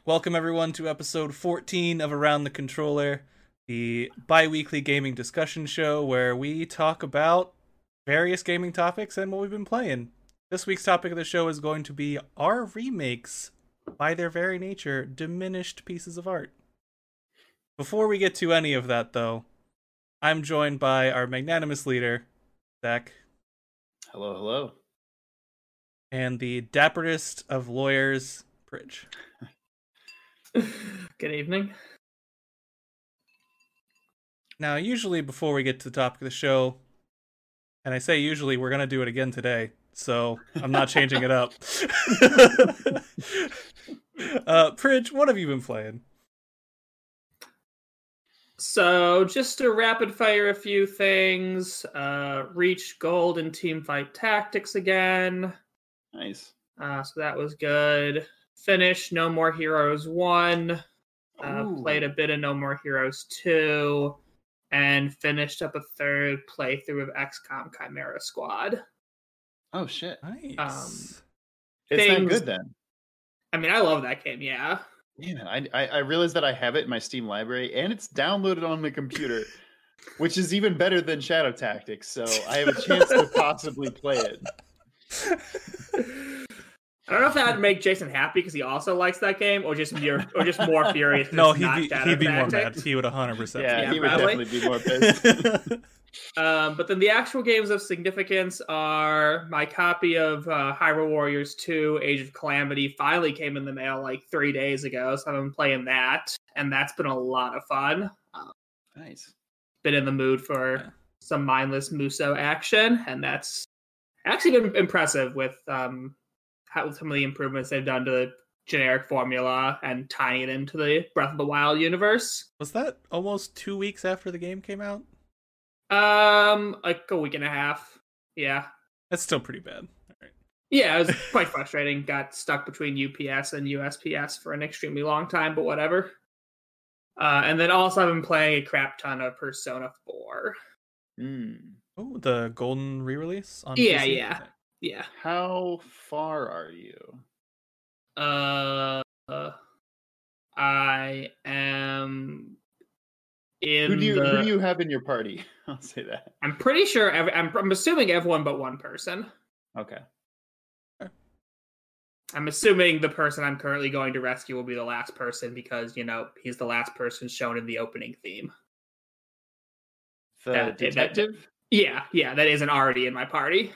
Welcome everyone to episode 14 of Around the Controller, the bi-weekly gaming discussion show where we talk about various gaming topics and what we've been playing. This week's topic of the show is going to be, are remakes, by their very nature, diminished pieces of art? Before we get to any of that, though, I'm joined by our magnanimous leader, Zach. Hello, hello. And the dapperest of lawyers, Pridge. Good evening. Now, usually before we get to the topic of the show, and I say usually, we're going to do it again today, so I'm not changing it up. Pridge, what have you been playing? So, just to rapid fire a few things, reached gold in Teamfight Tactics again. Nice. So that was good. Finished No More Heroes 1. Played a bit of No More Heroes 2. And finished up a third playthrough of XCOM Chimera Squad. Oh, shit. Nice. It's not good then. I mean, I love that game, yeah. Yeah, I realized that I have it in my Steam library, and it's downloaded on the computer, which is even better than Shadow Tactics, so I have a chance to possibly play it. I don't know if that would make Jason happy because he also likes that game, or just more furious. No, he'd be more mad. He would 100%. Yeah, he would probably. definitely be more pissed. But then the actual games of significance are my copy of Hyrule Warriors 2: Age of Calamity finally came in the mail like 3 days ago, so I've been playing that, and that's been a lot of fun. Nice. Been in the mood for some mindless Muso action, and that's actually been impressive with how some of the improvements they've done to the generic formula and tying it into the Breath of the Wild universe. Was that almost 2 weeks after the game came out? Like a week and a half. Yeah. That's still pretty bad. All right. Yeah, it was quite frustrating. Got stuck between UPS and USPS for an extremely long time, but whatever. And then also I've been playing a crap ton of Persona 4. Oh, the golden re-release on Yeah, PC? yeah. Yeah. How far are you? I am in Who do you have in your party? I'll say that. I'm pretty sure I'm assuming everyone but one person. Okay. I'm assuming the person I'm currently going to rescue will be the last person because, he's the last person shown in the opening theme. The detective? Yeah, that isn't already in my party.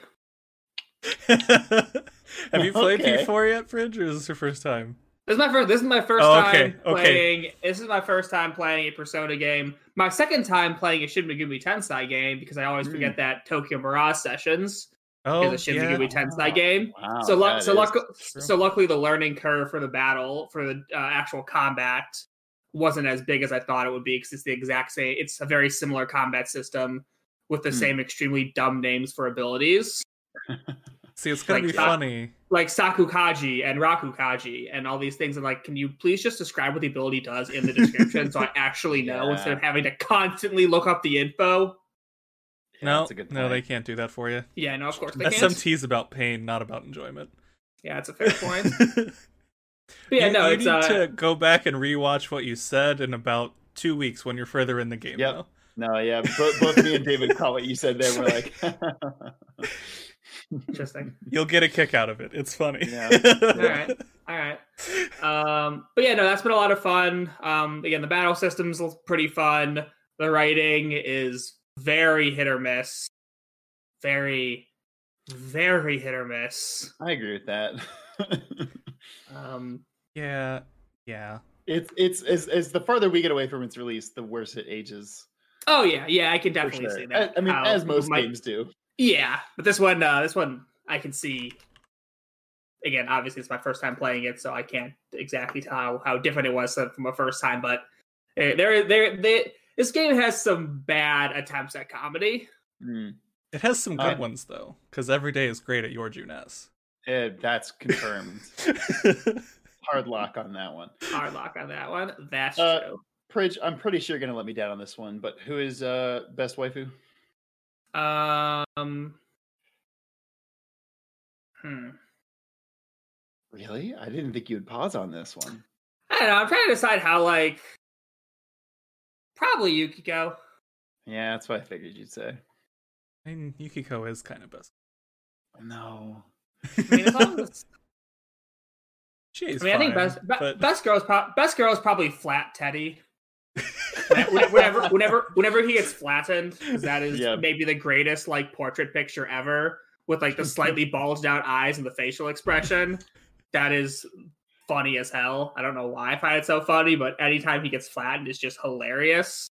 Have you played P4 yet, Pridge, or is this your first time? This is my first time playing. This is my first time playing a Persona game. My second time playing a Shin Megumi Tensei game because I always forget that Tokyo Mirage Sessions is a Shin Megumi Tensei game. Wow, so luckily the learning curve for the battle for the actual combat wasn't as big as I thought it would be because it's the exact same. It's a very similar combat system with the same extremely dumb names for abilities. See, it's gonna be funny. Like Sakukaji and Rakukaji and all these things. And can you please just describe what the ability does in the description so I actually know instead of having to constantly look up the info? No, they can't do that for you. Yeah, no, of course they can't. SMT is about pain, not about enjoyment. Yeah, it's a fair point. But yeah, you need to go back and rewatch what you said in about 2 weeks when you're further in the game. Yep. Though. No, yeah, both me and David caught what you said there. We're like... Interesting. You'll get a kick out of it. It's funny. Yeah. All right. But yeah, no, that's been a lot of fun. Again, the battle system's pretty fun. The writing is very hit or miss. Very, very hit or miss. I agree with that. Yeah. It's as the farther we get away from its release, the worse it ages. Oh yeah, I can definitely see that. I mean, as most games do. Yeah, but this one I can see. Again, obviously it's my first time playing it, so I can't exactly tell how different it was from a first time. But this game has some bad attempts at comedy. It has some good ones though, because every day is great at your Junes. That's confirmed. Hard lock on that one. That's true. Pridge, I'm pretty sure you're gonna let me down on this one, but who is best waifu? Hmm. Really? I didn't think you would pause on this one. I don't know. I'm trying to decide how, like, probably Yukiko. Yeah, that's what I figured you'd say. I mean, Yukiko is kind of best. No. I mean, as long as She's I think best girl is probably Flat Teddy. whenever he gets flattened, 'cause that is maybe the greatest like portrait picture ever, with like the slightly bulged out eyes and the facial expression. That is funny as hell. I don't know why I find it so funny, but anytime he gets flattened, it's just hilarious.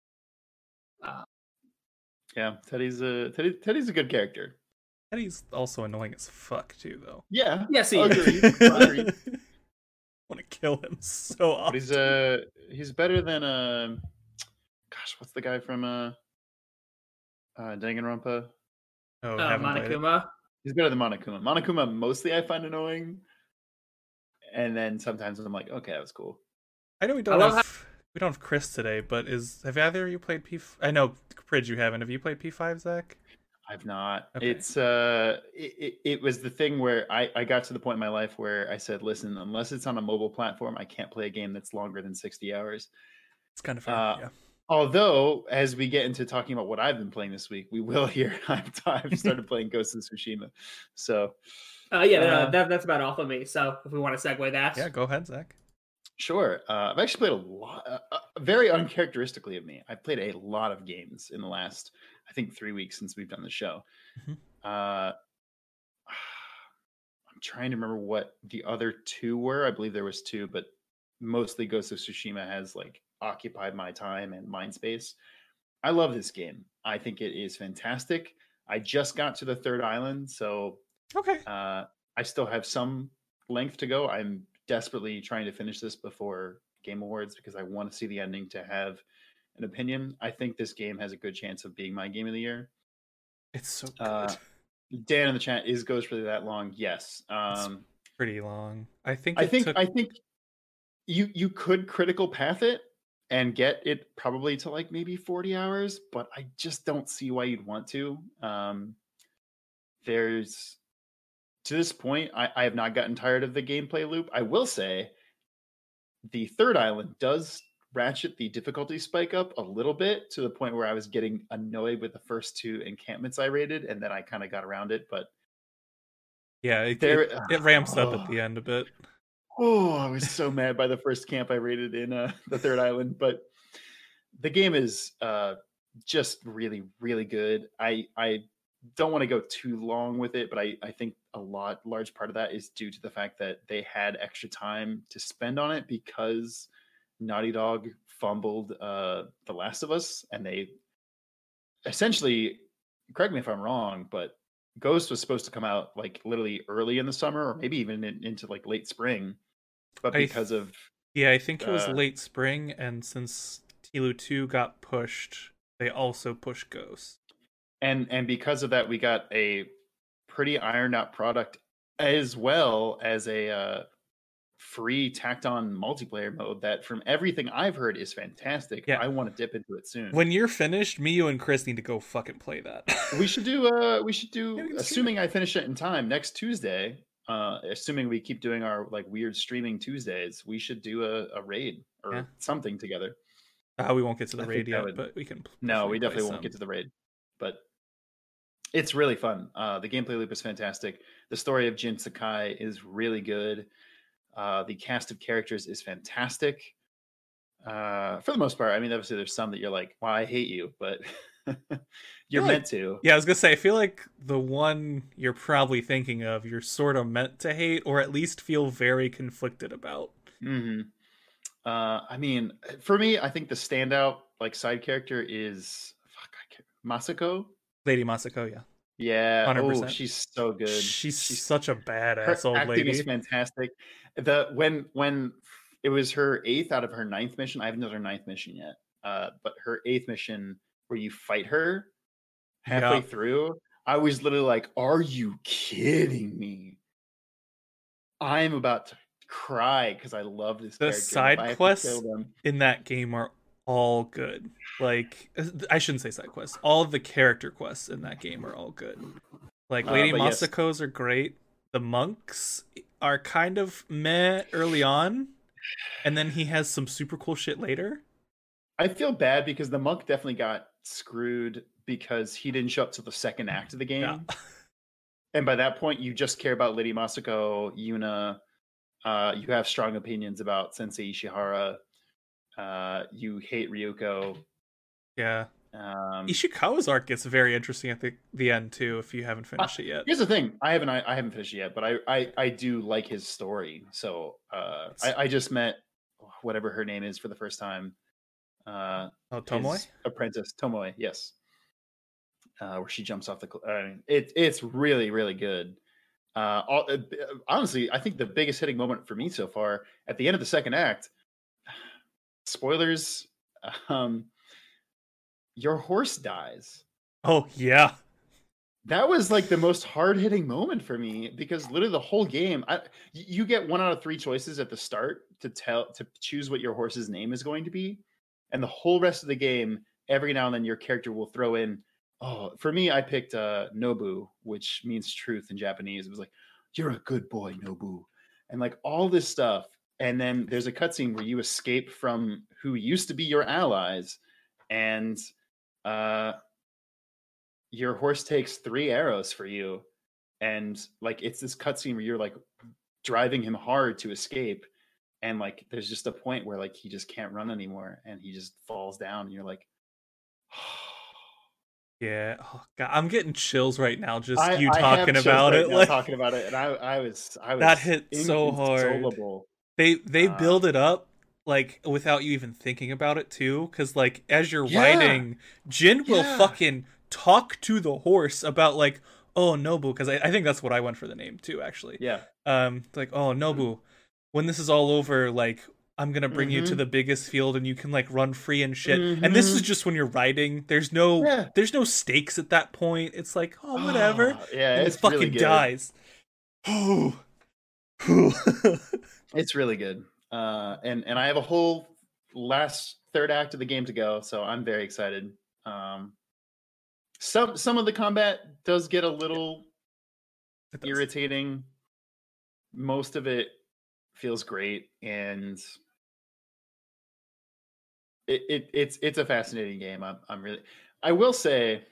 Yeah, Teddy's a good character. Teddy's also annoying as fuck too, though. Yeah. Yes, he is. Agreed. I want to kill him so often. But he's better than gosh, what's the guy from Danganronpa? Oh, Monokuma. He's better than Monokuma. Monokuma mostly I find annoying, and then sometimes I'm like, okay, that was cool. I know we don't have Chris today, but have either of you played P? I know Pridge, you haven't. Have you played P5, Zach? I've not. Okay. It's it was the thing where I got to the point in my life where I said, listen, unless it's on a mobile platform, I can't play a game that's longer than 60 hours. It's kind of fair, yeah. Although, as we get into talking about what I've been playing this week, we will hear I've started playing Ghost of Tsushima. So, that's about all for me. So, if we want to segue that, yeah, go ahead, Zach. Sure. I've actually played a lot, very uncharacteristically of me. I've played a lot of games in the last, I think, 3 weeks since we've done the show. Mm-hmm. I'm trying to remember what the other two were. I believe there was two, but mostly Ghost of Tsushima has like occupied my time and mind space. I love this game. I think it is fantastic. I just got to the third island, so okay. I still have some length to go. I'm desperately trying to finish this before Game Awards because I want to see the ending to have an opinion. I think this game has a good chance of being my game of the year. It's so good. Dan in the chat, is Ghost really that long? Yes. It's pretty long. I think you could critical path it and get it probably to like maybe 40 hours, but I just don't see why you'd want to. There's to this point, I have not gotten tired of the gameplay loop. I will say the third island does ratchet the difficulty spike up a little bit to the point where I was getting annoyed with the first two encampments I raided, and then I kind of got around it. But yeah, it ramps up at the end a bit. Oh, I was so mad by the first camp I raided in the third island. But the game is just really, really good. I don't want to go too long with it, but I think large part of that is due to the fact that they had extra time to spend on it because Naughty Dog fumbled The Last of Us, and they essentially, correct me if I'm wrong, but Ghost was supposed to come out like literally early in the summer or maybe even into like late spring, but because of I think it was late spring, and since TLOU 2 got pushed, they also pushed Ghost. And because of that, we got a pretty ironed out product as well as a free tacked on multiplayer mode that, from everything I've heard, is fantastic. Yeah. I want to dip into it soon. When you're finished, me, you, and Chris need to go fucking play that. we should do assuming I finish it in time next Tuesday, assuming we keep doing our like weird streaming Tuesdays, we should do a raid or something together. We won't get to the raid yet, but we can. No, we definitely won't get to the raid, but it's really fun. The gameplay loop is fantastic. The story of Jin Sakai is really good. The cast of characters is fantastic. For the most part, I mean, obviously there's some that you're like, well, I hate you, but you're meant to. Yeah, I was gonna say, I feel like the one you're probably thinking of, you're sort of meant to hate, or at least feel very conflicted about. Mm-hmm. I mean, for me, I think the standout like side character is Masako. Lady Masako, yeah. Yeah, 100%. Oh, she's so good. She's such a badass old lady. Her acting is fantastic. When it was her 8th out of her 9th mission, I haven't done her 9th mission yet. But her 8th mission where you fight her halfway through, I was literally like, "Are you kidding me?" I'm about to cry because I love this character. The side quests in that game are all good. Like, I shouldn't say side quests. All of the character quests in that game are all good. Like, Lady Masako's are great. The monks are kind of meh early on, and then he has some super cool shit later. I feel bad because the monk definitely got screwed because he didn't show up to the second act of the game. Yeah. And by that point, you just care about Lady Masako, Yuna. You have strong opinions about Sensei Ishihara. You hate Ryuko. Yeah. Ishikawa's arc gets very interesting at the end too. If you haven't finished it yet, here's the thing: I haven't finished it yet, but I do like his story. So I just met whatever her name is for the first time. Tomoe? Apprentice Tomoe, yes. Where she jumps off the it's really, really good. Honestly, I think the biggest hitting moment for me so far at the end of the second act, spoilers, your horse dies. Oh yeah, that was like the most hard-hitting moment for me because literally the whole game, you get 1 out of 3 choices at the start to choose what your horse's name is going to be, and the whole rest of the game, every now and then your character will throw in. Oh, for me, I picked Nobu, which means truth in Japanese. It was like, "You're a good boy, Nobu," and like all this stuff. And then there's a cutscene where you escape from who used to be your allies, and your horse takes 3 arrows for you, and like it's this cutscene where you're like driving him hard to escape, and like there's just a point where like he just can't run anymore, and he just falls down, and you're like. Yeah, oh, God, I'm getting chills right now just you talking about it. Like talking about it, and I was that hit so hard. They build it up like without you even thinking about it too, because like as you're riding, Jin will fucking talk to the horse about like, oh Nobu, because I think that's what I went for the name too, actually. Yeah. Like, oh Nobu, when this is all over, like I'm gonna bring you to the biggest field and you can like run free and shit. And this is just when you're riding. There's no stakes at that point. It's like, oh whatever. Yeah, and it's it fucking really good. dies. It's really good. And I have a whole last third act of the game to go, so I'm very excited. Some of the combat does get a little irritating. Most of it feels great, and it's a fascinating game. I will say,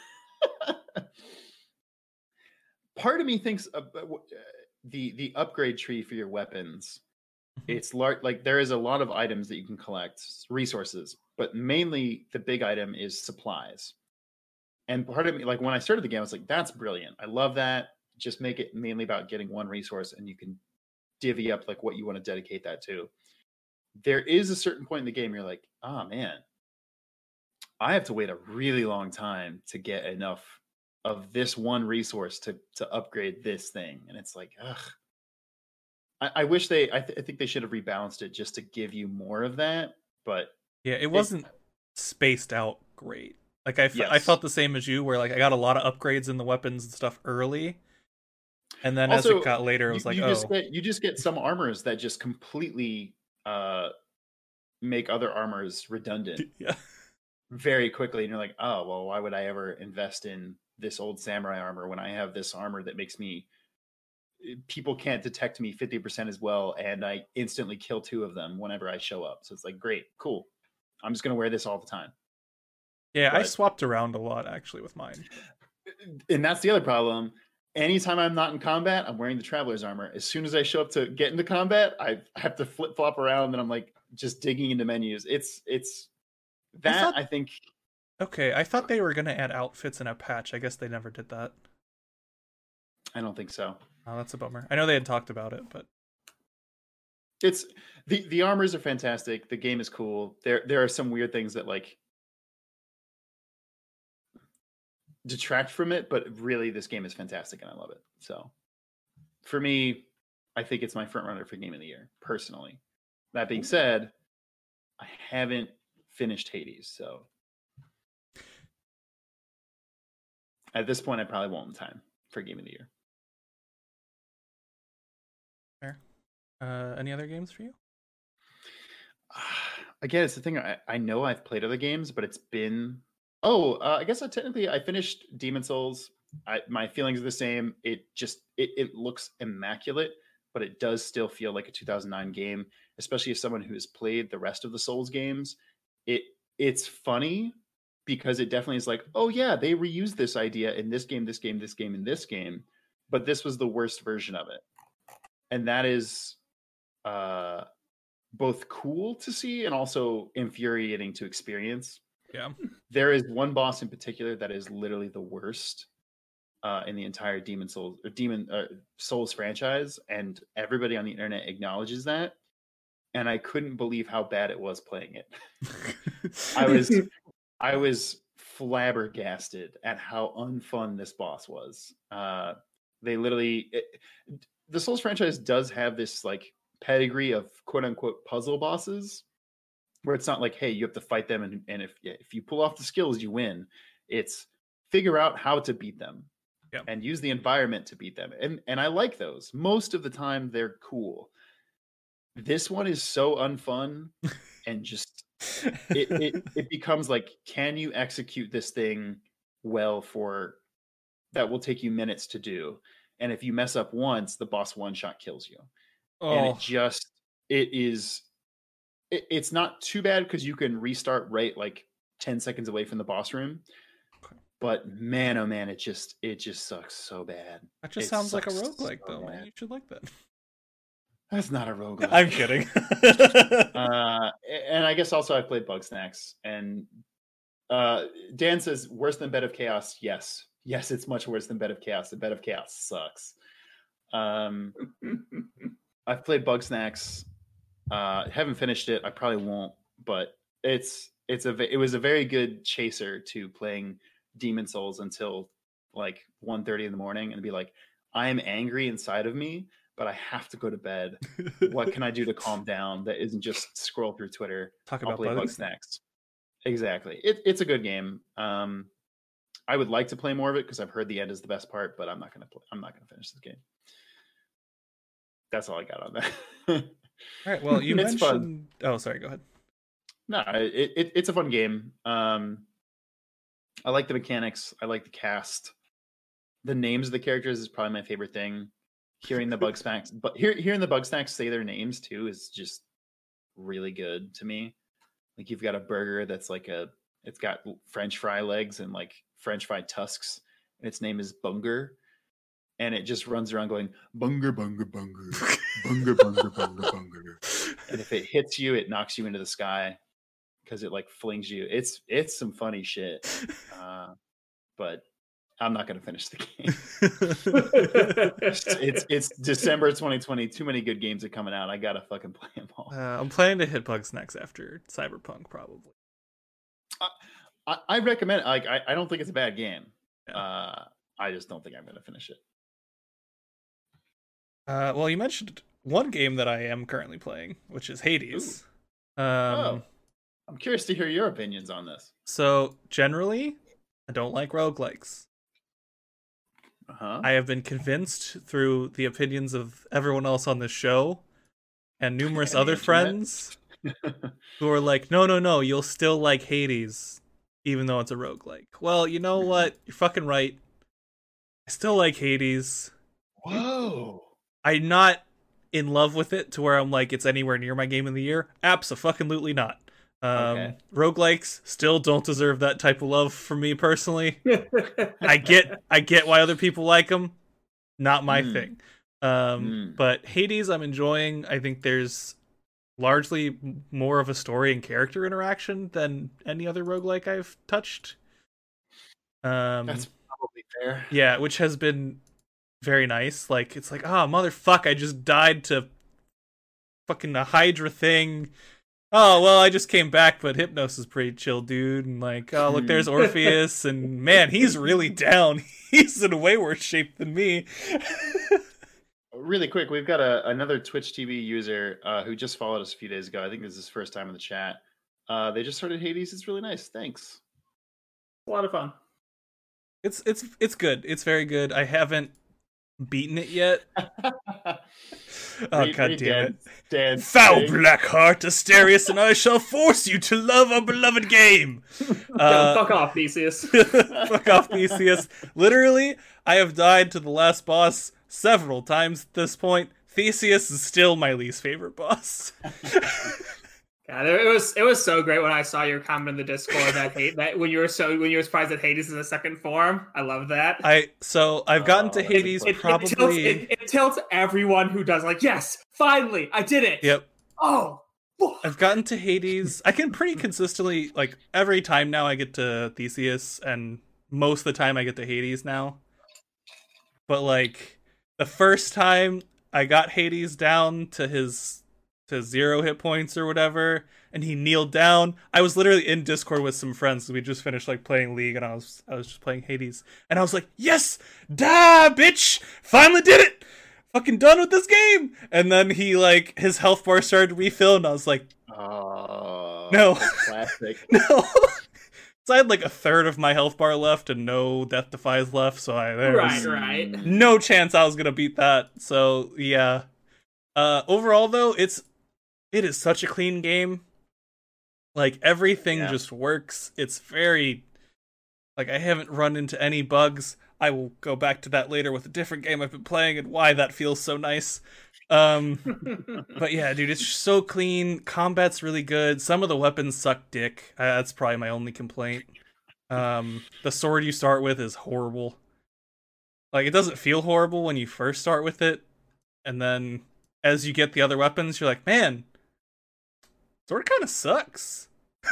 part of me thinks the upgrade tree for your weapons. It's large. Like there is a lot of items that you can collect, resources, but mainly the big item is supplies. And part of me, like when I started the game, I was like, "That's brilliant! I love that. Just make it mainly about getting one resource, and you can divvy up like what you want to dedicate that to." There is a certain point in the game you're like, oh man, I have to wait a really long time to get enough of this one resource to upgrade this thing. And it's like, ugh. I wish I think they should have rebalanced it just to give you more of that. But yeah, it wasn't spaced out great. Like I felt the same as you, where like I got a lot of upgrades in the weapons and stuff early. And then also, as it got later, it was you just get some armors that just completely make other armors redundant very quickly. And you're like, oh, well, why would I ever invest in this old samurai armor when I have this armor that makes people can't detect me 50% as well, and I instantly kill 2 of them whenever I show up. So it's like, great, cool. I'm just going to wear this all the time. Yeah, I swapped around a lot, actually, with mine. And that's the other problem. Anytime I'm not in combat, I'm wearing the Traveler's Armor. As soon as I show up to get into combat, I have to flip-flop around, and I'm like just digging into menus. It's that I think. Okay, I thought they were going to add outfits in a patch. I guess they never did that. I don't think so. Oh, that's a bummer. I know they had talked about it, but it's the armors are fantastic. The game is cool. There are some weird things that like detract from it, but really this game is fantastic and I love it. So for me, I think it's my front runner for game of the year personally. That being said, I haven't finished Hades, so at this point I probably won't in time for game of the year. Fair. Any other games for you? Again, it's the thing. I know I've played other games, but it's been I guess I finished Demon Souls. My feelings are the same. It looks immaculate, but it does still feel like a 2009 game, especially as someone who has played the rest of the Souls games. It's funny because it definitely is like, oh yeah, they reused this idea in this game, this game, this game, and this game, but this was the worst version of it. And that is both cool to see and also infuriating to experience. Yeah. There is one boss in particular that is literally the worst in the entire Souls franchise, and everybody on the internet acknowledges that. And I couldn't believe how bad it was playing it. I was flabbergasted at how unfun this boss was. The Souls franchise does have this like pedigree of quote unquote puzzle bosses, where it's not like, hey, you have to fight them, and if you pull off the skills, you win. It's figure out how to beat them. Yep. And use the environment to beat them. And I like those. Most of the time they're cool. This one is so unfun and just it becomes like, can you execute this thing well for that will take you minutes to do? And if you mess up once, the boss one shot kills you. Oh. And it's not too bad because you can restart right like 10 seconds away from the boss room. But man, oh man, it just sucks so bad. That just sounds like a roguelike, though, man. You should like that. That's not a roguelike. I'm kidding. And I guess also I've played Bugsnax. And Dan says, worse than Bed of Chaos. Yes. Yes, it's much worse than Bed of Chaos. The Bed of Chaos sucks. I've played Bugsnax. Haven't finished it. I probably won't. But it was a very good chaser to playing Demon Souls until like 1:30 in the morning and be like, I am angry inside of me, but I have to go to bed. What can I do to calm down that isn't just scroll through Twitter? I'll play Bugsnax. Exactly. It's a good game. I would like to play more of it because I've heard the end is the best part, but I'm not gonna finish this game. That's all I got on that. All right. Well, you mentioned fun. Oh, sorry, go ahead. No, it's a fun game. I like the mechanics. I like the cast. The names of the characters is probably my favorite thing. Hearing the Bugsnax, but hearing the Bugsnax say their names too is just really good to me. Like you've got a burger that's like it's got French fry legs and like French fry tusks, and its name is Bunger, and it just runs around going Bunger, Bunger, Bunger, Bunger, Bunger, Bunger, Bunger. And if it hits you, it knocks you into the sky because it like flings you. It's some funny shit, but I'm not going to finish the game. It's December 2020. Too many good games are coming out. I gotta fucking play them all. I'm planning to hit Bugsnax after Cyberpunk, probably. I recommend. Like, I don't think it's a bad game. Yeah. I just don't think I'm going to finish it. Well, you mentioned one game that I am currently playing, which is Hades. I'm curious to hear your opinions on this. So, generally, I don't like roguelikes. Uh-huh. I have been convinced through the opinions of everyone else on this show and numerous other friends who are like, no, you'll still like Hades, even though it's a roguelike. Well, you know what? You're fucking right. I still like Hades. Whoa. I'm not in love with it to where I'm like, it's anywhere near my game of the year. Abso-fucking-lutely not. Okay. Roguelikes still don't deserve that type of love from me personally. I get why other people like them. Not my thing. But Hades I'm enjoying. I think there's largely more of a story and character interaction than any other roguelike I've touched. That's probably fair. Yeah, which has been very nice. Like, it's like, motherfuck, I just died to fucking a Hydra thing. Oh, well, I just came back, but Hypnos is pretty chill, dude. And like, oh, look, there's Orpheus. And man, he's really down. He's in way worse shape than me. Really quick, we've got another Twitch TV user who just followed us a few days ago. I think this is his first time in the chat. They just started Hades. It's really nice. Thanks. A lot of fun. It's good. It's very good. I haven't beaten it yet. God damn it. Dan, foul black heart, Asterius and I shall force you to love our beloved game. Fuck off, Theseus. Fuck off, Theseus. Literally, I have died to the last boss several times at this point. Theseus is still my least favorite boss. God, it was so great when I saw your comment in the Discord that when you were surprised that Hades is a second form. I love that. I've gotten to Hades probably. It tilts everyone who does, like, yes, finally, I did it. Yep. Oh. I've gotten to Hades. I can pretty consistently, like, every time now I get to Theseus, and most of the time I get to Hades now. But, like, the first time I got Hades down to 0 hit points or whatever, and he kneeled down, I was literally in Discord with some friends. We just finished, like, playing League, and I was just playing Hades. And I was like, yes! Da, bitch! Finally did it! Fucking done with this game! And then he, like, his health bar started to refill, and I was like, oh, no. Classic. No. So I had, like, a third of my health bar left and no Death Defies left, so there was Right. no chance I was gonna beat that. So, yeah. Overall, though, it is such a clean game. Like, everything just works. It's very, like, I haven't run into any bugs. I will go back to that later with a different game I've been playing and why that feels so nice. But yeah, dude, it's just so clean. Combat's really good. Some of the weapons suck dick. That's probably my only complaint. The sword you start with is horrible. Like, it doesn't feel horrible when you first start with it, and then as you get the other weapons, you're like, man, sword kind of sucks.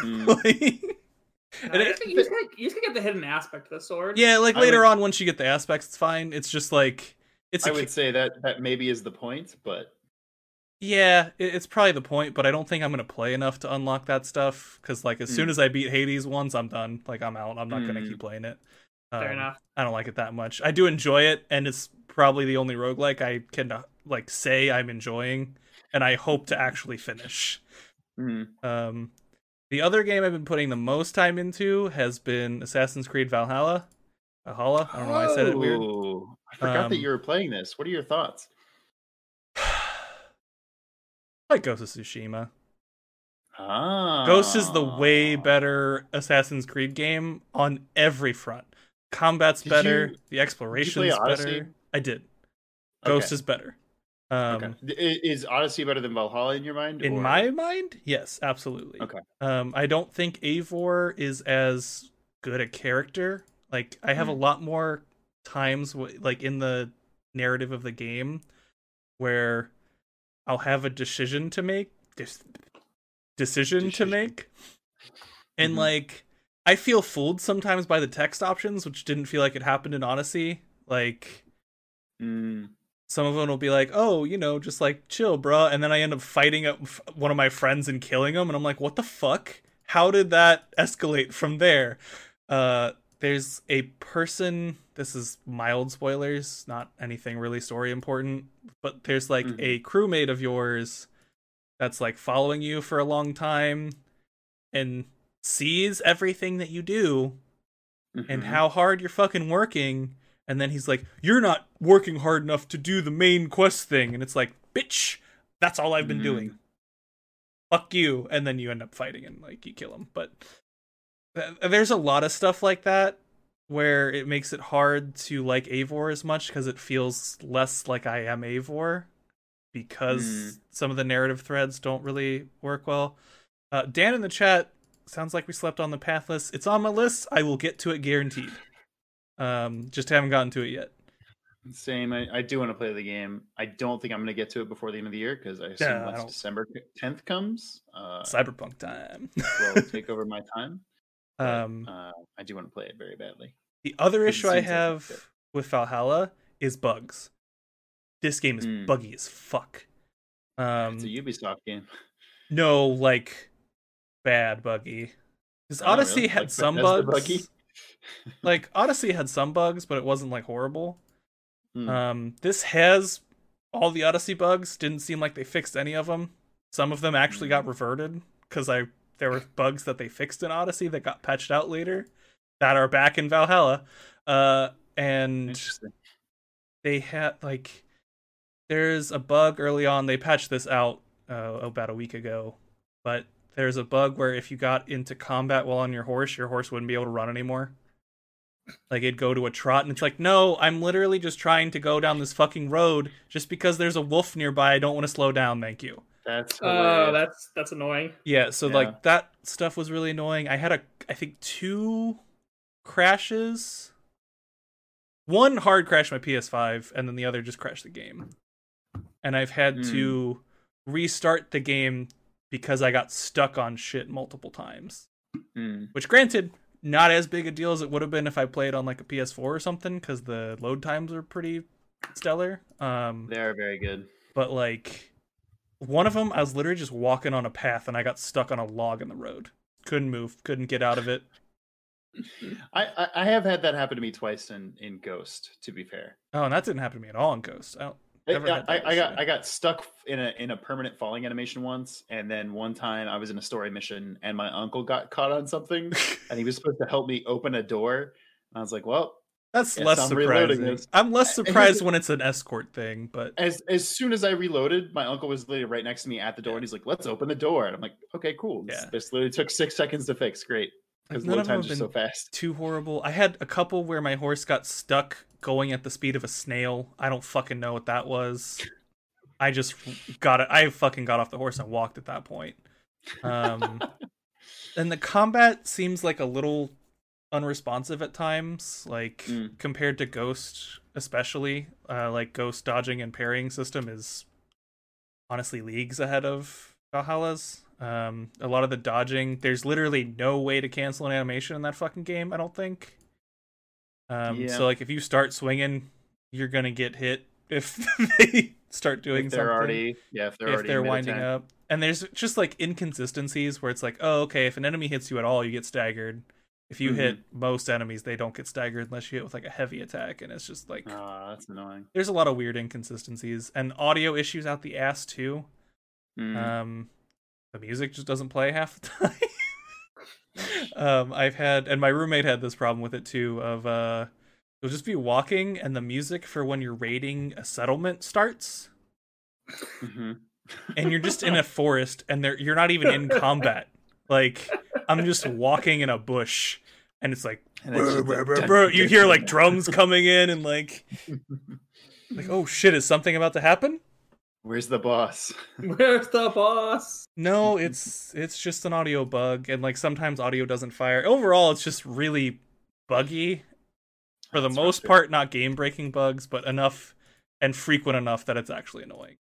You just get the hidden aspect of the sword. Yeah, like later on, once you get the aspects, it's fine. It's just like I would say that maybe is the point, but yeah, it's probably the point. But I don't think I'm gonna play enough to unlock that stuff because, like, as soon as I beat Hades once, I'm done. Like, I'm out. I'm not gonna keep playing it. Fair enough. I don't like it that much. I do enjoy it, and it's probably the only roguelike I can like say I'm enjoying, and I hope to actually finish. The other game I've been putting the most time into has been Assassin's Creed Valhalla. I don't know why I said it weird. I forgot that you were playing this. What are your thoughts? Like Ghost of Tsushima. Ah. Ghost is the way better Assassin's Creed game on every front. Combat's better. The exploration's better. I did. Ghost is better. Okay. Is Odyssey better than Valhalla in your mind? In my mind, yes, absolutely. Okay. I don't think Eivor is as good a character. Like, I have a lot more times, like, in the narrative of the game where I'll have a decision to make. And, like, I feel fooled sometimes by the text options, which didn't feel like it happened in Odyssey. Like, some of them will be like, oh, you know, just, like, chill, bruh. And then I end up fighting up one of my friends and killing him. And I'm like, what the fuck? How did that escalate from there? There's a person, this is mild spoilers, not anything really story important, but there's, like, a crewmate of yours that's, like, following you for a long time and sees everything that you do and how hard you're fucking working. And then he's like, you're not working hard enough to do the main quest thing. And it's like, bitch, that's all I've been doing. Fuck you. And then you end up fighting and, like, you kill him. But there's a lot of stuff like that where it makes it hard to like Eivor as much because it feels less like I am Eivor because some of the narrative threads don't really work well. Dan in the chat, sounds like we slept on the Pathless. It's on my list. I will get to it guaranteed. Just haven't gotten to it yet. Same. I do want to play the game. I don't think I'm going to get to it before the end of the year because I assume once December 10th comes, Cyberpunk time will take over my time. I do want to play it very badly. The other issue I have with Valhalla is bugs. This game is buggy as fuck. It's a Ubisoft game. No, like, bad buggy. Because Odyssey had some bugs. Buggy? Like, Odyssey had some bugs, but it wasn't, like, horrible. This has all the Odyssey bugs. Didn't seem like they fixed any of them. Some of them actually got reverted because there were bugs that they fixed in Odyssey that got patched out later that are back in Valhalla. And they had, like, there's a bug early on. They patched this out about a week ago, but there's a bug where if you got into combat while on your horse wouldn't be able to run anymore. Like, it'd go to a trot, and it's like, no, I'm literally just trying to go down this fucking road. Just because there's a wolf nearby, I don't want to slow down, thank you. That's that's annoying. Yeah, so, like, that stuff was really annoying. I had, I think, 2 crashes. One hard crashed my PS5, and then the other just crashed the game. And I've had to restart the game because I got stuck on shit multiple times. Which, granted, not as big a deal as it would have been if I played on like a PS4 or something, because the load times are pretty stellar. They are very good. But like, one of them, I was literally just walking on a path and I got stuck on a log in the road. Couldn't move, couldn't get out of it. I have had that happen to me twice in Ghost, to be fair. Oh, and that didn't happen to me at all in Ghost. I got stuck in a permanent falling animation once, and then one time I was in a story mission and my uncle got caught on something and he was supposed to help me open a door, and I was like, well, that's less surprising. I'm less surprised when it's an escort thing, but as soon as I reloaded, my uncle was literally right next to me at the door, and he's like, let's open the door, and I'm like, okay, cool. This literally took 6 seconds to fix. Great. Because load times are so fast. Too horrible. I had a couple where my horse got stuck going at the speed of a snail. I don't fucking know what that was. I just got it. I fucking got off the horse and walked at that point. And the combat seems like a little unresponsive at times, like compared to Ghost, especially. Like Ghost dodging and parrying system is honestly leagues ahead of Valhalla's. A lot of the dodging, there's literally no way to cancel an animation in that fucking game, I don't think. So like if you start swinging, you're gonna get hit if they start doing something. If they're winding up. And there's just like inconsistencies where it's like, oh, okay, if an enemy hits you at all, you get staggered. If you hit most enemies, they don't get staggered unless you hit with like a heavy attack, and it's just like, that's annoying. There's a lot of weird inconsistencies and audio issues out the ass too. The music just doesn't play half the time. I've had, and my roommate had this problem with it too, of you'll just be walking and the music for when you're raiding a settlement starts. And you're just in a forest and you're not even in combat. Like, I'm just walking in a bush and it's like, you hear like drums coming in and like, oh shit, is something about to happen? Where's the boss? Where's the boss? No, it's just an audio bug, and like sometimes audio doesn't fire. Overall, it's just really buggy. For the most part, not game-breaking bugs, but enough and frequent enough that it's actually annoying.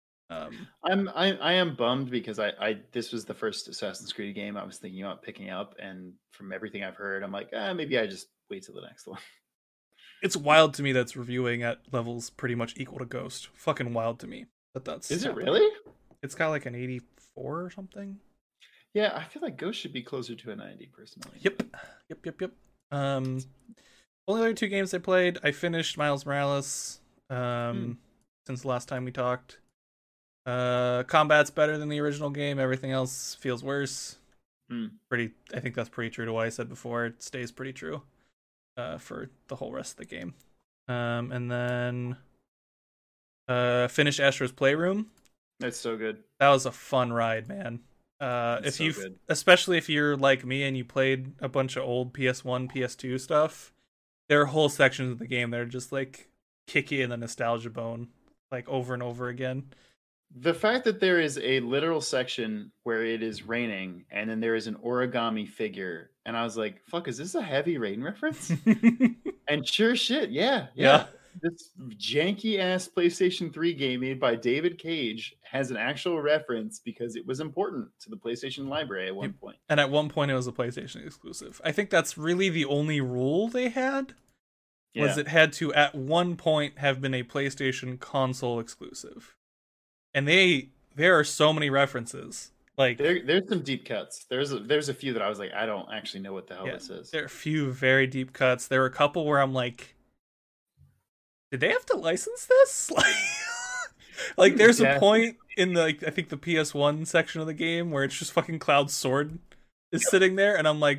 I am bummed because I this was the first Assassin's Creed game I was thinking about picking up, and from everything I've heard, I'm like, maybe I just wait till the next one. It's wild to me that's reviewing at levels pretty much equal to Ghost. Fucking wild to me. But that's Is it really? It's got like an 84 or something. Yeah, I feel like Ghost should be closer to a 90 personally. Yep. Only other 2 games I played. I finished Miles Morales since the last time we talked. Combat's better than the original game. Everything else feels worse. I think that's pretty true to what I said before. It stays pretty true for the whole rest of the game. And then finished Astro's Playroom. That's so good. That was a fun ride, man. Especially if you're like me and you played a bunch of old PS1, PS2 stuff, there are whole sections of the game that are just like kick you in the nostalgia bone, like over and over again. The fact that there is a literal section where it is raining and then there is an origami figure, and I was like, fuck, is this a Heavy Rain reference? And sure shit, yeah. This janky ass PlayStation 3 game made by David Cage has an actual reference because it was important to the PlayStation library at one point. And at one point it was a PlayStation exclusive. I think that's really the only rule they had. Was it had to at one point have been a PlayStation console exclusive. And there are so many references. Like there's some deep cuts. There's a few that I was like, I don't actually know what the hell this is. There are a few very deep cuts. There were a couple where I'm like, did they have to license this? Like there's a point in I think the PS1 section of the game where it's just fucking Cloud's sword is sitting there, and I'm like,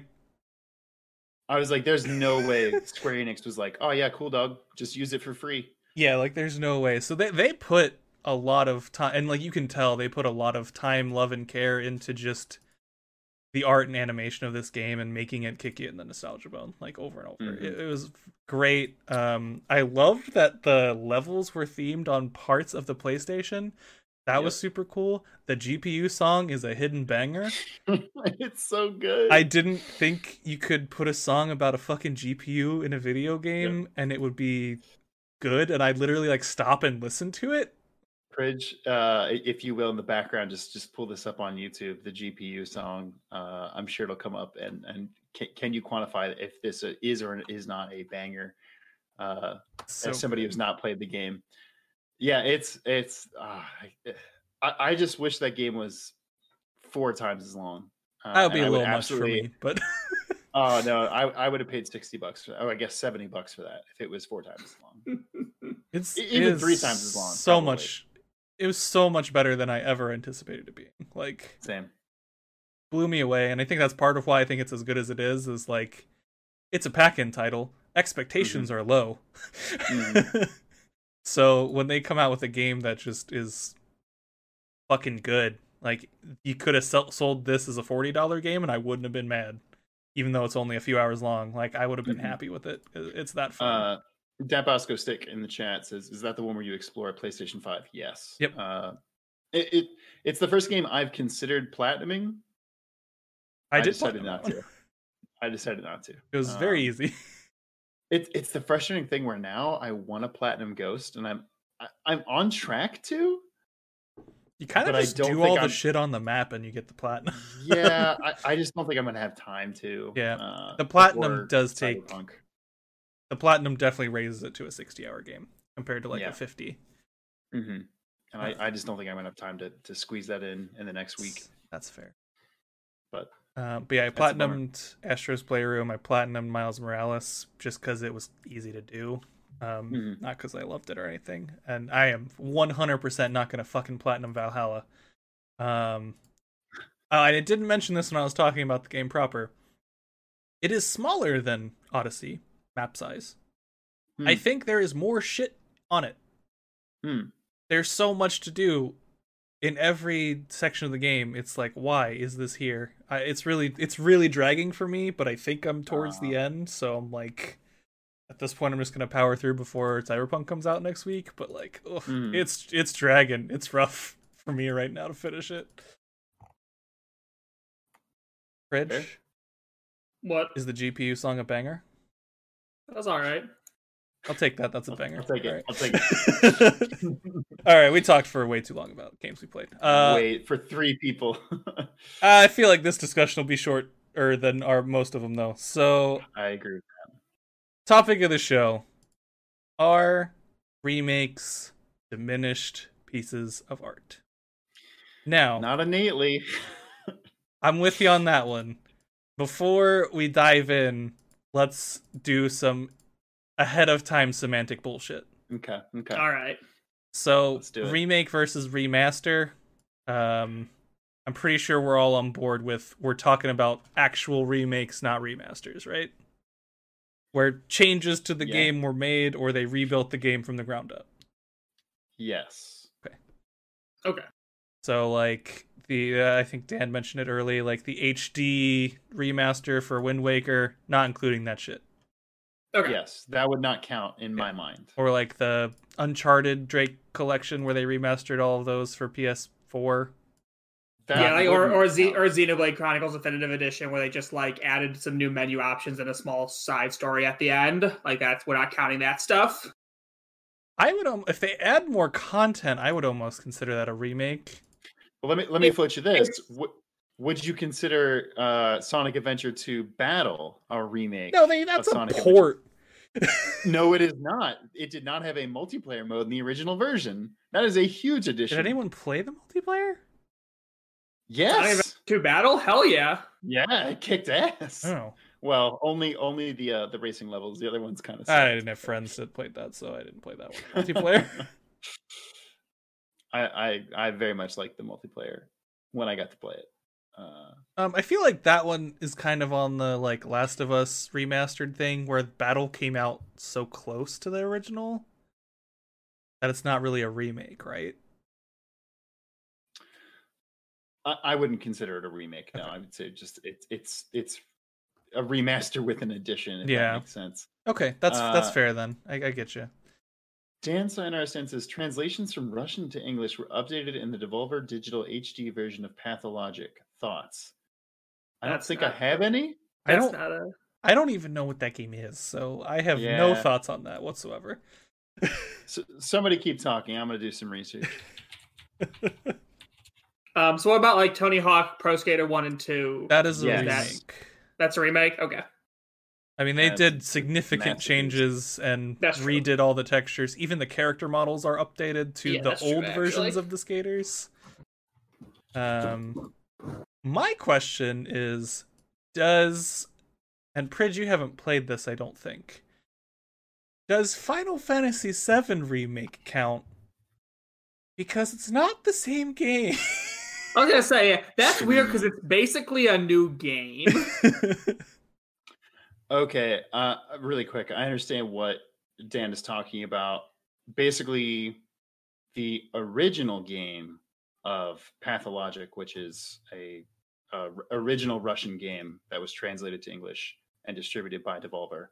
I was like, there's no way Square Enix was like, oh yeah, cool dog, just use it for free. Yeah, like there's no way. So they put a lot of time, and like you can tell they put a lot of time, love, and care into just the art and animation of this game and making it kick you in the nostalgia bone like over and over. It was great. I loved that the levels were themed on parts of the PlayStation. That was super cool. The GPU song is a hidden banger. It's so good. I didn't think you could put a song about a fucking GPU in a video game and it would be good, and I'd literally like stop and listen to it. Pridge, if you will, in the background, just pull this up on YouTube. The GPU song, I'm sure it'll come up. And can you quantify if this is or is not a banger? As somebody who's not played the game, yeah, it's. I just wish that game was 4 times as long. That would be a little much for me, but. Oh no, I would have paid $60 for that. Oh, I guess $70 for that if it was 4 times as long. It's even 3 times as long. So probably. Much. It was so much better than I ever anticipated it being. Like, same. Blew me away, and I think that's part of why I think it's as good as it is. Is like, it's a pack-in title. Expectations are low. So when they come out with a game that just is fucking good, like you could have sold this as a $40 game, and I wouldn't have been mad. Even though it's only a few hours long, like I would have been happy with it. It's that fun. Dabasco Stick in the chat says, "Is that the one where you explore a PlayStation 5?" Yes. Yep. It's the first game I've considered platinuming. I decided not to. It was very easy. It's the frustrating thing where now I want a platinum Ghost, and I'm on track to. You kind of just do all the shit on the map and you get the platinum. Yeah, I just don't think I'm going to have time to. Yeah, the platinum does take... Cyberpunk. The platinum definitely raises it to a 60-hour game compared to like a 50. And I just don't think I'm going to have time to squeeze that in the next week. That's fair. But yeah, I platinumed Astro's Playroom. I platinumed Miles Morales just because it was easy to do. Not because I loved it or anything, and I am 100% not going to fucking platinum Valhalla. I didn't mention this when I was talking about the game proper. It is smaller than Odyssey map size. I think there is more shit on it. There's so much to do in every section of the game. It's like, why is this here? It's really dragging for me, but I think I'm towards the end, so I'm like, at this point, I'm just gonna power through before Cyberpunk comes out next week. But like, it's dragging. It's rough for me right now to finish it. Fridge, what is the GPU song a banger? That's all right. I'll take that. That's a banger. I'll take it. Right. I'll take it. All right, we talked for way too long about games we played. Wait for 3 people. I feel like this discussion will be shorter than most of them, though. So I agree with that. Topic of the show: are remakes diminished pieces of art? Now, not innately. I'm with you on that one. Before we dive in, let's do some ahead of time semantic bullshit. Okay. All right. So, remake versus remaster. I'm pretty sure we're all on board with we're talking about actual remakes, not remasters, right? Where changes to the game were made or they rebuilt the game from the ground up. Yes. Okay. So, like, I think Dan mentioned it early, like the HD remaster for Wind Waker, not including that shit. Okay. Yes, that would not count in my mind. Or like the Uncharted Drake collection where they remastered all of those for PS4. Or Xenoblade Chronicles Definitive Edition where they just like added some new menu options and a small side story at the end. Like we're not counting that stuff. I would if they add more content, I would almost consider that a remake. Well, let me float you this. Would you consider Sonic Adventure 2 Battle a remake? No, that's a port. No, it is not. It did not have a multiplayer mode in the original version. That is a huge addition. Did anyone play the multiplayer? Yes. Sonic Adventure 2 Battle? Hell yeah. Yeah, it kicked ass. Oh. Well, only the racing levels. The other ones kind of. I didn't have friends that played that, so I didn't play that one. Multiplayer. I very much liked the multiplayer when I got to play it. I feel like that one is kind of on the like Last of Us remastered thing where Battle came out so close to the original that it's not really a remake, right? I wouldn't consider it a remake. No, Okay. I would say just it's a remaster with an addition. If Yeah. that makes sense. Okay, that's fair then. I get you. Dan Sinar says translations from Russian to English were updated in the Devolver Digital HD version of Pathologic. Thoughts? I don't think I have any. I don't even know what that game is, so I have no Yeah. thoughts on that whatsoever. So, somebody keep talking. I'm gonna do some research. So what about like Tony Hawk Pro Skater 1 and 2? That is a Yes. remake. That's a remake? Okay. I mean, they That's did significant masterpiece. changes and That's true. redid all the textures. Even the character models are updated to Yeah, the that's true, old versions actually. of the skaters. My question is, and Pridge, you haven't played this, I don't think. Does Final Fantasy VII Remake count? Because it's not the same game. I was gonna say, yeah, that's weird because it's basically a new game. Okay, really quick. I understand what Dan is talking about. Basically, the original game of Pathologic, which is a original Russian game that was translated to English and distributed by Devolver.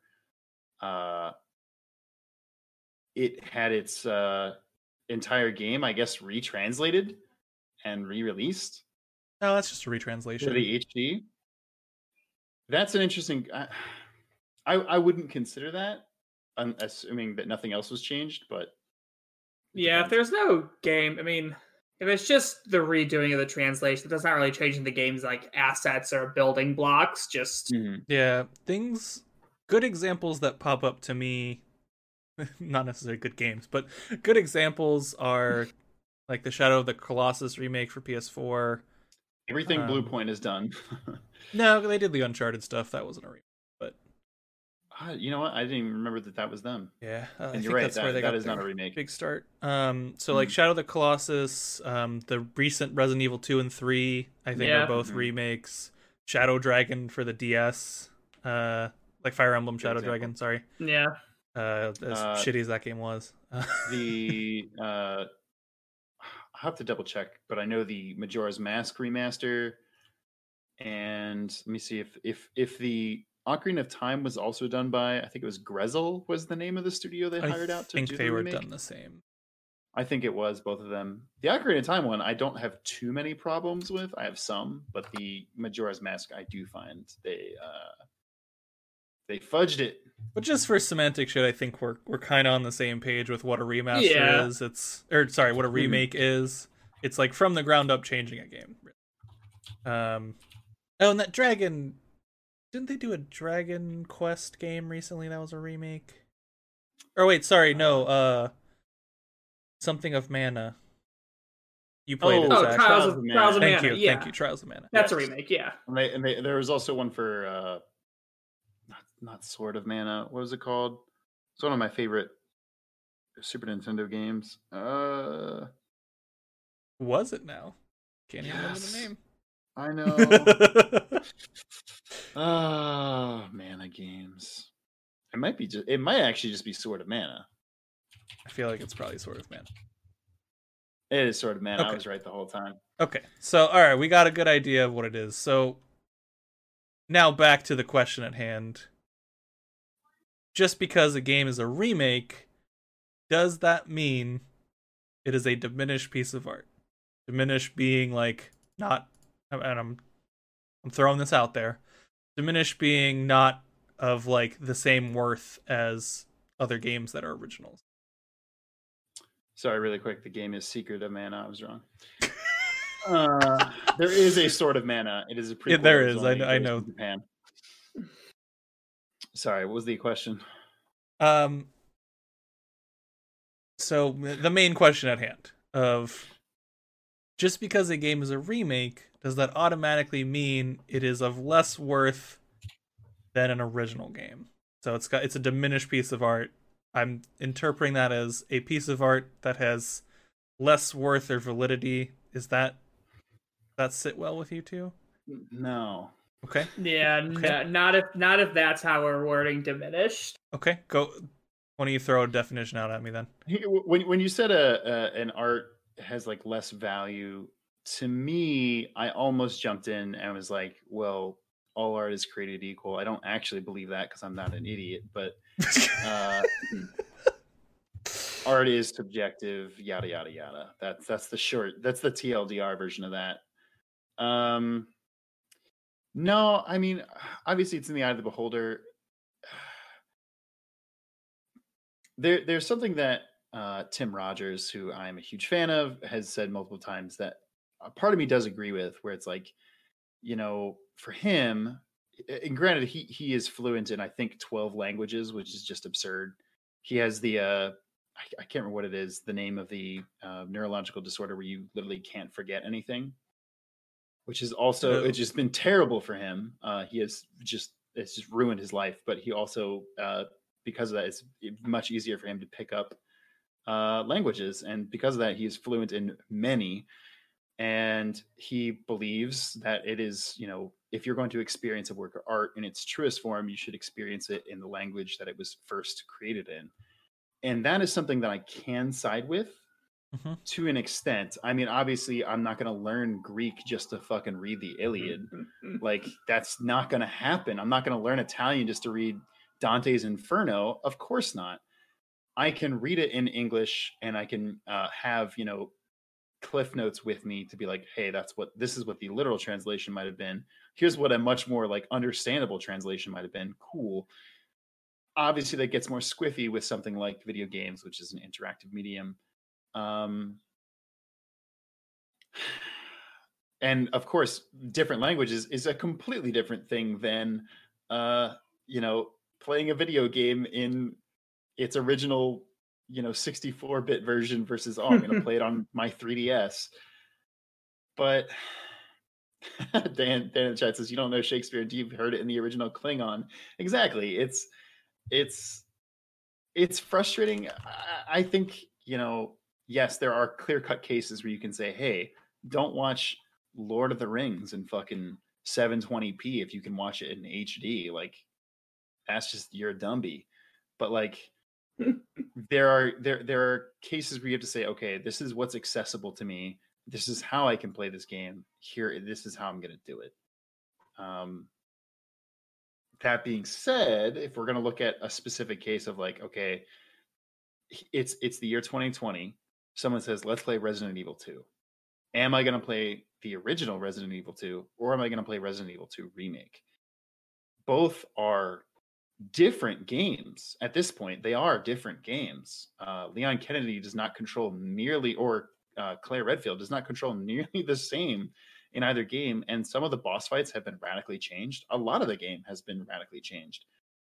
It had its entire game, I guess, retranslated and re-released No, that's just a to retranslation. the HD. That's an interesting. I wouldn't consider that, assuming that nothing else was changed. But Yeah, if there's no game, I mean, if it's just the redoing of the translation, that's not really changing the game's like assets or building blocks. Just Yeah, good examples that pop up to me, not necessarily good games, but good examples are like the Shadow of the Colossus remake for PS4. everything Bluepoint has done. No, they did the Uncharted stuff. That wasn't a remake. You know what? I didn't even remember that was them. Yeah, I And think you're right. that's where they got that is their not a remake. big start. So like Shadow of the Colossus, the recent Resident Evil 2 and 3, I think are both remakes. Shadow Dragon for the DS, like Fire Emblem Shadow Dragon. Sorry. yeah. As shitty as that game was. I'll have to double check, but I know the Majora's Mask remaster, and let me see if the Ocarina of Time was also done by, I think it was Grezel was the name of the studio they hired out to do the remake. I think they were done the same. I think it was both of them. The Ocarina of Time one, I don't have too many problems with. I have some, but the Majora's Mask, I do find they fudged it. But just for semantic shit, I think we're kind of on the same page with what a remaster is. What a remake is. It's like from the ground up changing a game. And that Dragon, didn't they do a Dragon Quest game recently that was a remake? Or wait, sorry, no. Something of Mana. You played it, Zach. Trials of Mana. Thank you, Yeah. thank you. Trials of Mana. That's a remake, yeah. And there was also one for not Sword of Mana. What was it called? It's one of my favorite Super Nintendo games. Was it now? Can't even remember the name. I know. Mana games. It might actually just be Sword of Mana. I feel like it's probably Sword of Mana. It is Sword of Mana. Okay. I was right the whole time. Okay, so all right, we got a good idea of what it is. So now back to the question at hand. Just because a game is a remake, does that mean it is a diminished piece of art? Diminished being like not, and I'm throwing this out there. Diminished being not of like the same worth as other games that are originals. Sorry, really quick. The game is Secret of Mana. I was wrong. There is a Sword of Mana. It is a prequel. Yeah, there is. I know. Japan. Sorry, what was the question? So the main question at hand of just because a game is a remake, does that automatically mean it is of less worth than an original game? So it's a diminished piece of art. I'm interpreting that as a piece of art that has less worth or validity. Is that sit well with you too? No. Okay. Yeah, Okay. not if that's how we're wording diminished. Okay. Go. Why don't you throw a definition out at me then? When you said an art has like less value, to me, I almost jumped in and was like, well, all art is created equal. I don't actually believe that because I'm not an idiot, but art is subjective, yada yada yada. That's the TLDR version of that. No, I mean, obviously it's in the eye of the beholder. There's something that Tim Rogers, who I'm a huge fan of, has said multiple times that a part of me does agree with, where it's like, for him, and granted, he is fluent in, I think, 12 languages, which is just absurd. He has the I can't remember what it is, the name of the neurological disorder where you literally can't forget anything, which is also it's just been terrible for him. It's just ruined his life. But he also, because of that, it's much easier for him to pick up languages, and because of that, he is fluent in many. And he believes that it is, if you're going to experience a work of art in its truest form, you should experience it in the language that it was first created in. And that is something that I can side with to an extent. I mean, obviously, I'm not going to learn Greek just to fucking read the Iliad. Like, that's not going to happen. I'm not going to learn Italian just to read Dante's Inferno. Of course not. I can read it in English, and I can have, cliff notes with me to be like, hey, this is what the literal translation might have been. Here's what a much more like understandable translation might have been. Cool. Obviously that gets more squiffy with something like video games, which is an interactive medium. And of course, different languages is a completely different thing than, playing a video game in its original 64-bit version versus I'm going to play it on my 3DS. But Dan in the chat says, you don't know Shakespeare until you've heard it in the original Klingon. Exactly. It's frustrating. I think, yes, there are clear-cut cases where you can say, hey, don't watch Lord of the Rings in fucking 720p if you can watch it in HD. Like, that's just, you're a dumbie. But like, there are cases where you have to say, okay, this is what's accessible to me. This is how I can play this game. Here, this is how I'm going to do it. That being said, if we're going to look at a specific case of like, okay, it's the year 2020. Someone says, let's play Resident Evil 2. Am I going to play the original Resident Evil 2, or am I going to play Resident Evil 2 Remake? Both are different games at this point. They are different games. Leon Kennedy does not control nearly, or Claire Redfield does not control nearly the same in either game, and some of the boss fights have been radically changed. A lot of the game has been radically changed.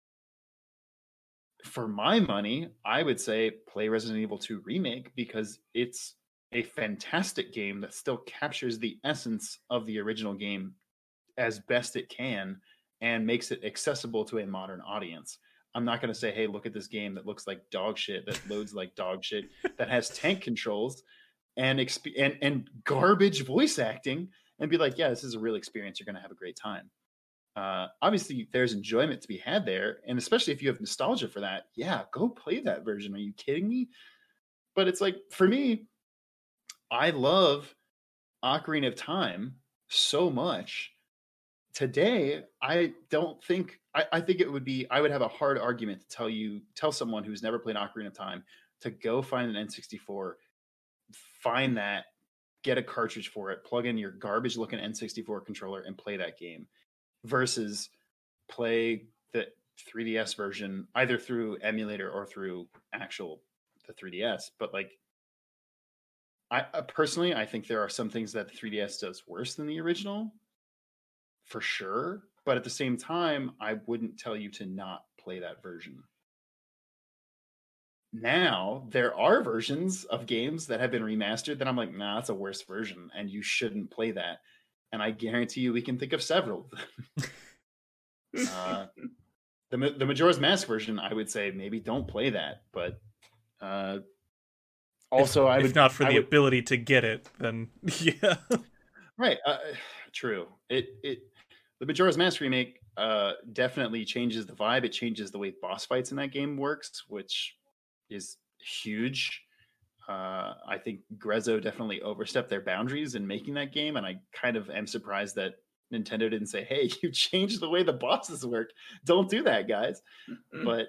For my money, I would say play Resident Evil 2 Remake, because it's a fantastic game that still captures the essence of the original game as best it can, and makes it accessible to a modern audience. I'm not going to say, hey, look at this game that looks like dog shit, that loads like dog shit, that has tank controls and garbage voice acting, and be like, yeah, this is a real experience. You're going to have a great time. Obviously, there's enjoyment to be had there, and especially if you have nostalgia for that, yeah, go play that version. Are you kidding me? But it's like, for me, I love Ocarina of Time so much. Today, I don't think, I think it would be, I would have a hard argument to tell someone who's never played Ocarina of Time to go find an N64, find that, get a cartridge for it, plug in your garbage looking N64 controller and play that game, versus play the 3DS version either through emulator or through the 3DS. But like, I personally, I think there are some things that the 3DS does worse than the original, for sure. But at the same time, I wouldn't tell you to not play that version. Now, there are versions of games that have been remastered that I'm like, nah, that's a worse version, and you shouldn't play that. And I guarantee you we can think of several. The Majora's Mask version, I would say maybe don't play that. But also, if not for the ability to get it, then yeah. Right. True. The Majora's Mask remake definitely changes the vibe. It changes the way boss fights in that game works, which is huge. I think Grezzo definitely overstepped their boundaries in making that game, and I kind of am surprised that Nintendo didn't say, "Hey, you changed the way the bosses work. Don't do that, guys." But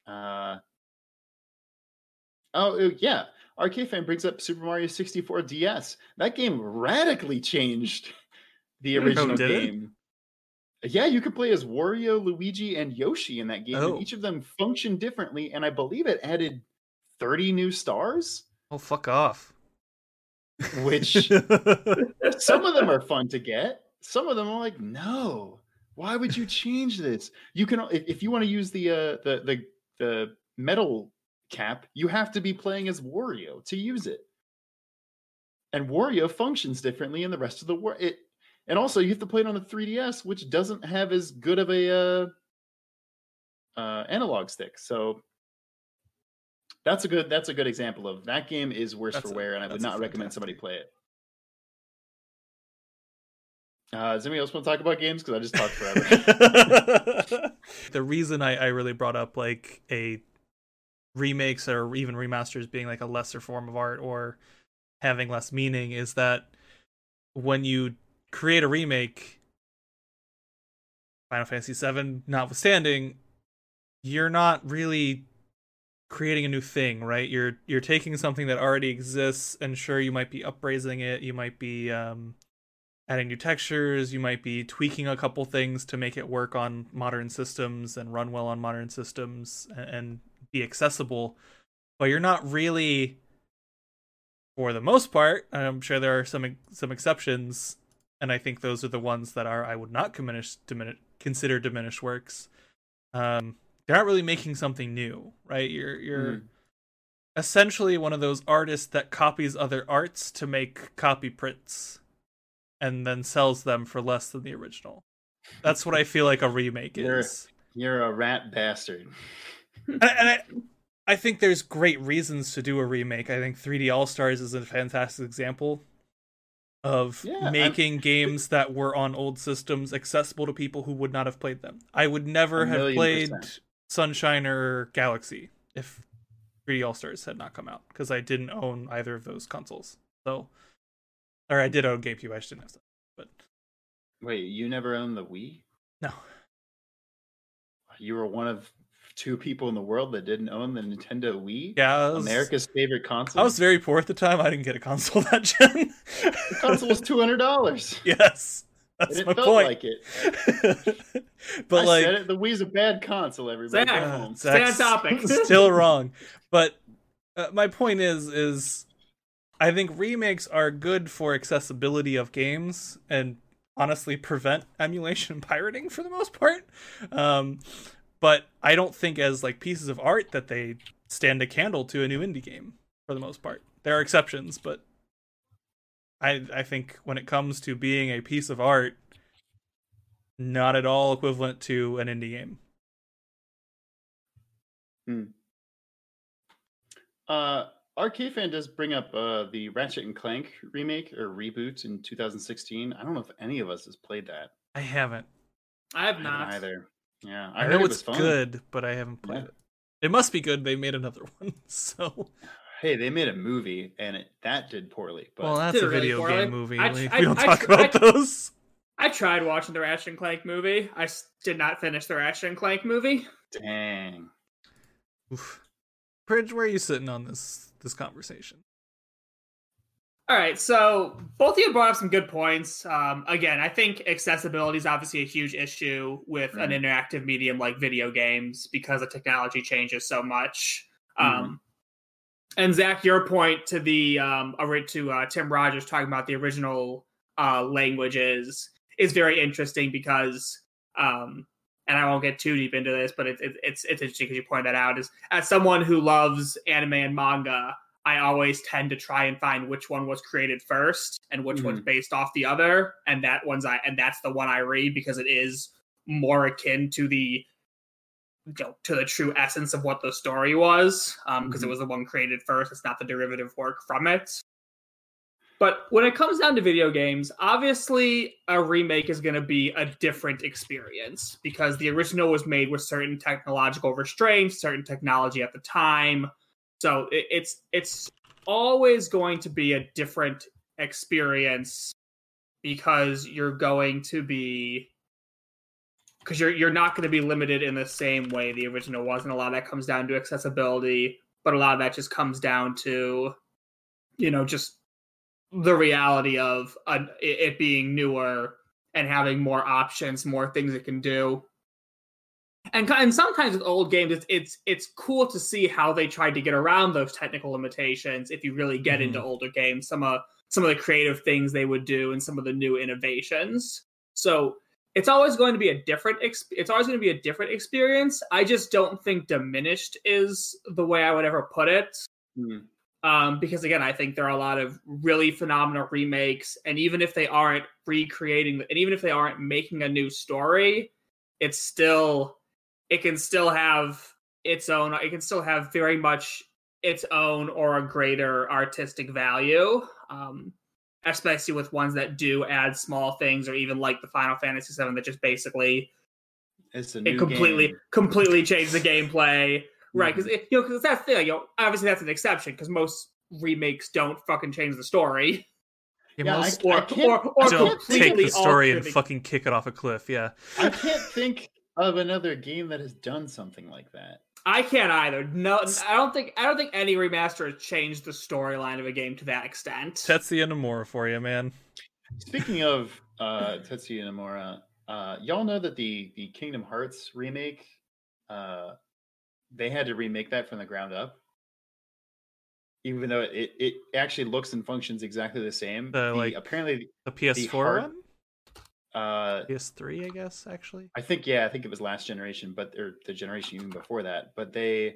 yeah, Arcade Fan brings up Super Mario 64 DS. That game radically changed the original game. Yeah, you could play as Wario, Luigi, and Yoshi in that game, and each of them function differently. And I believe it added 30 new stars. Oh, fuck off! Which some of them are fun to get. Some of them are like, no, why would you change this? You can, if you want to use the metal cap, you have to be playing as Wario to use it. And Wario functions differently in the rest of the world. And also, you have to play it on the 3DS, which doesn't have as good of a analog stick. So that's a good example of that game is worse for wear, and I would not recommend somebody play it. Does anybody else want to talk about games? Because I just talked forever. The reason I really brought up like a remakes or even remasters being like a lesser form of art or having less meaning is that when you create a remake, Final Fantasy VII notwithstanding, you're not really creating a new thing, right? You're taking something that already exists, and sure, you might be upraising it, you might be adding new textures, you might be tweaking a couple things to make it work on modern systems and run well on modern systems and be accessible, but you're not really, for the most part, I'm sure there are some exceptions, and I think those are the ones that I would not consider diminished works. They're not really making something new, right? You're essentially one of those artists that copies other arts to make copy prints and then sells them for less than the original. That's what I feel like a remake is. You're a rat bastard. And I think there's great reasons to do a remake. I think 3D All-Stars is a fantastic example of making games that were on old systems accessible to people who would not have played them. I would never have played Sunshine or Galaxy if 3D All-Stars had not come out, because I didn't own either of those consoles. Or I did own GameCube, I just didn't have stuff. But wait, you never owned the Wii? No. You were one of 2 people in the world that didn't own the Nintendo Wii? Yeah, America's favorite console. I was very poor at the time. I didn't get a console that gen. The console was $200. Yes, that's my point. Like it. But I said it, the Wii's a bad console. Everybody, stay on topic. Still wrong, but my point is, I think remakes are good for accessibility of games and honestly prevent emulation and pirating for the most part. But I don't think as like pieces of art that they stand a candle to a new indie game for the most part. There are exceptions, but I think when it comes to being a piece of art, not at all equivalent to an indie game. Arcade Fan does bring up the Ratchet and Clank remake or reboot in 2016. I don't know if any of us has played that. I haven't. I have not either. Yeah, I know it's good, but I haven't played it. It must be good. They made another one, so. Hey, they made a movie, and that did poorly. But well, that's a video game movie. We don't talk about those. I tried watching the Ratchet and Clank movie. I did not finish the Ratchet and Clank movie. Dang. Oof. Bridge, where are you sitting on this conversation? All right, so both of you brought up some good points. Again, I think accessibility is obviously a huge issue with an interactive medium like video games because the technology changes so much. And Zach, your point to Tim Rogers talking about the original languages is very interesting because, and I won't get too deep into this, but it's interesting because you pointed that out. Is as someone who loves anime and manga, I always tend to try and find which one was created first and which one's based off the other, and that's the one I read because it is more akin to the true essence of what the story was, because it was the one created first. It's not the derivative work from it. But when it comes down to video games, obviously a remake is going to be a different experience because the original was made with certain technological restraints, certain technology at the time. So it's always going to be a different experience because you're not going to be limited in the same way the original was, and a lot of that comes down to accessibility, but a lot of that just comes down to, just the reality of it being newer and having more options, more things it can do. And sometimes with old games, it's cool to see how they tried to get around those technical limitations. If you really get into older games, some of the creative things they would do and some of the new innovations. So it's always going to be a different experience. I just don't think diminished is the way I would ever put it. Because again, I think there are a lot of really phenomenal remakes, and even if they aren't recreating, and even if they aren't making a new story, it can still have very much its own or a greater artistic value. Especially with ones that do add small things, or even like the Final Fantasy VII that just basically completely changed the gameplay, right? Because that's the thing. Obviously that's an exception because most remakes don't fucking change the story. Or don't take the story and fucking kick it off a cliff. Yeah, I can't think of another game that has done something like that. I can't either. No, I don't think any remaster has changed the storyline of a game to that extent. Tetsuya Nomura for you, man. Speaking of Tetsuya Nomura, y'all know that the Kingdom Hearts remake, they had to remake that from the ground up, even though it actually looks and functions exactly the same. Apparently the PS4 one. PS3, I guess, actually. I think it was last generation, or the generation even before that. But they,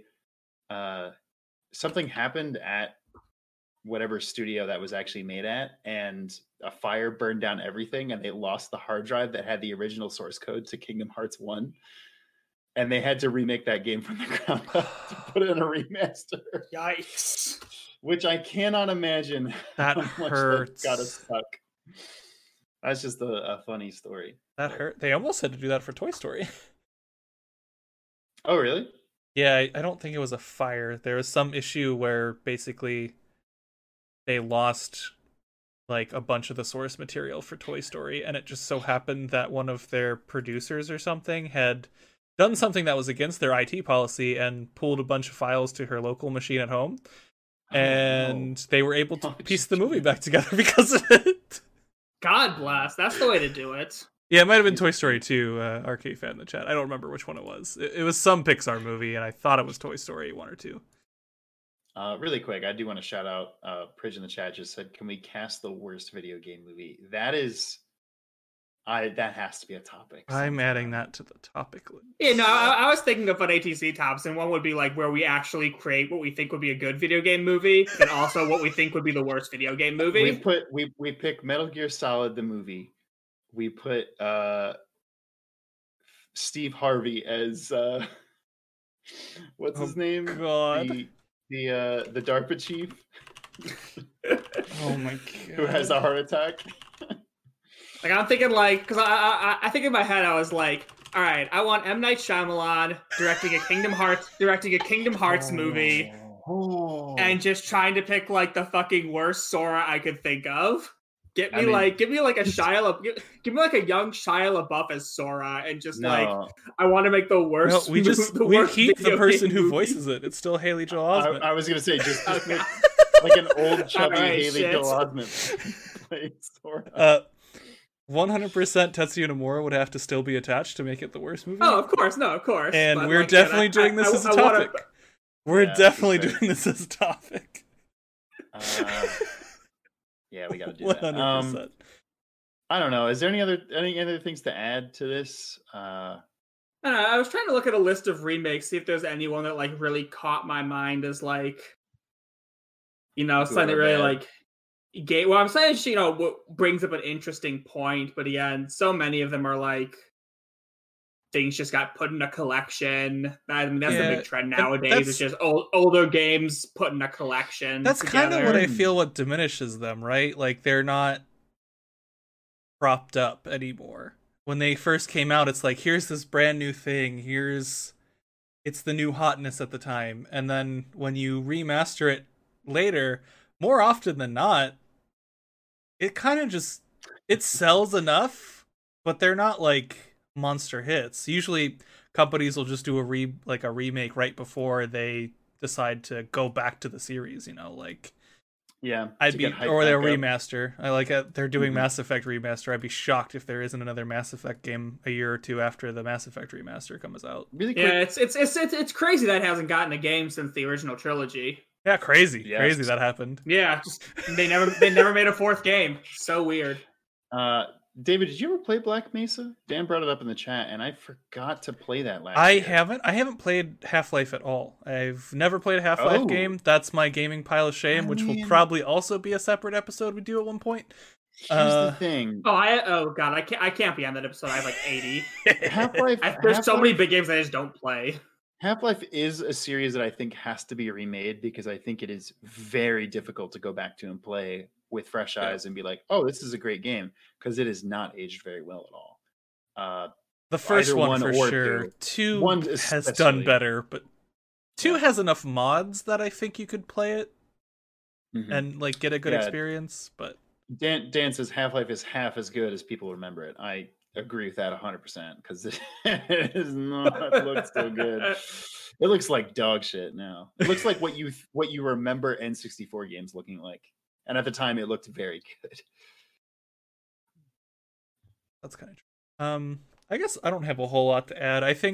something happened at whatever studio that was actually made at, and a fire burned down everything, and they lost the hard drive that had the original source code to Kingdom Hearts 1. And they had to remake that game from the ground up to put it in a remaster. Yikes. Which I cannot imagine that hurts. That got us stuck. That's just a funny story. That hurt. They almost had to do that for Toy Story. Oh, really? Yeah, I don't think it was a fire. There was some issue where basically they lost like a bunch of the source material for Toy Story, and it just so happened that one of their producers or something had done something that was against their IT policy and pulled a bunch of files to her local machine at home. And they were able to piece the movie back together because of it. God bless. That's the way to do it. Yeah, it might have been Toy Story 2, Arcade Fan in the chat. I don't remember which one it was. It was some Pixar movie, and I thought it was Toy Story 1 or 2. Really quick, I do want to shout out, Pridge in the chat just said, can we cast the worst video game movie? That has to be a topic. I'm adding that to the topic list. Yeah, no, I was thinking of an ATC tops, and one would be like where we actually create what we think would be a good video game movie, and also what we think would be the worst video game movie. We pick Metal Gear Solid the movie. We put Steve Harvey as what's his name? God. The DARPA chief. Oh my god. Who has a heart attack. Like, I'm thinking, because I think in my head I was like, all right, I want M. Night Shyamalan directing a Kingdom Hearts movie, and just trying to pick like the fucking worst Sora I could think of. Give me like a give me like a young Shia LaBeouf as Sora, and just I want to make the worst. No, we keep the person who voices it. It's still Haley Joel Osment. I was gonna say just make like an old chubby Haley Joel Osment playing Sora. 100% Tetsuya Nomura would have to still be attached to make it the worst movie. Oh, of course. And but we're definitely doing this as a topic. We're definitely doing this as a topic. Yeah, we got to do 100%. That. I don't know. Is there any other things to add to this? I don't know. I was trying to look at a list of remakes, see if there's anyone that like really caught my mind as like, something really like. Well, I'm saying, what brings up an interesting point, but again, so many of them are like things just got put in a collection. I mean, that's the big trend nowadays. It's just older games put in a collection. That's kind of what I feel what diminishes them, right? Like they're not propped up anymore. When they first came out, it's like, here's this brand new thing. It's the new hotness at the time. And then when you remaster it later, more often than not, it kind of just it sells enough, but they're not like monster hits. Usually companies will just do a remake right before they decide to go back to the series, like Yeah, I'd be, or their remaster. They're doing Mhm. Mass Effect remaster. I'd be shocked if there isn't another Mass Effect game a year or two after the Mass Effect remaster comes out. Really quick. Yeah, it's crazy that it hasn't gotten a game since the original trilogy. Yeah, crazy Yes. that happened. Yeah, just they never made a fourth game. So weird. David, did you ever play Black Mesa? Dan brought it up in the chat, and I forgot to play that last I year. haven't played Half-Life at all. I've never played a Half-Life Oh. game. That's my gaming pile of shame, which will Man. probably also be a separate episode we do at one point. Here's the thing. Oh god, I can't be on that episode. I have like 80. Half-Life. There's so many big games that I just don't play. Half-Life is a series that I think has to be remade because I think it is very difficult to go back to and play with fresh eyes and be like, oh, this is a great game, because it is not aged very well at all. The first either one one for or sure. two. 2 One has especially. done better, but 2 Yeah. has enough mods that I think you could play it Mhm. and like get a good Yeah. experience. But Dan says Half-Life is half as good as people remember it. I agree with that 100% because it does not look so good. It looks like dog shit now. It looks like what you remember N64 games looking like, and at the time it looked very good. that's kind of true. I guess I don't have a whole lot to add. I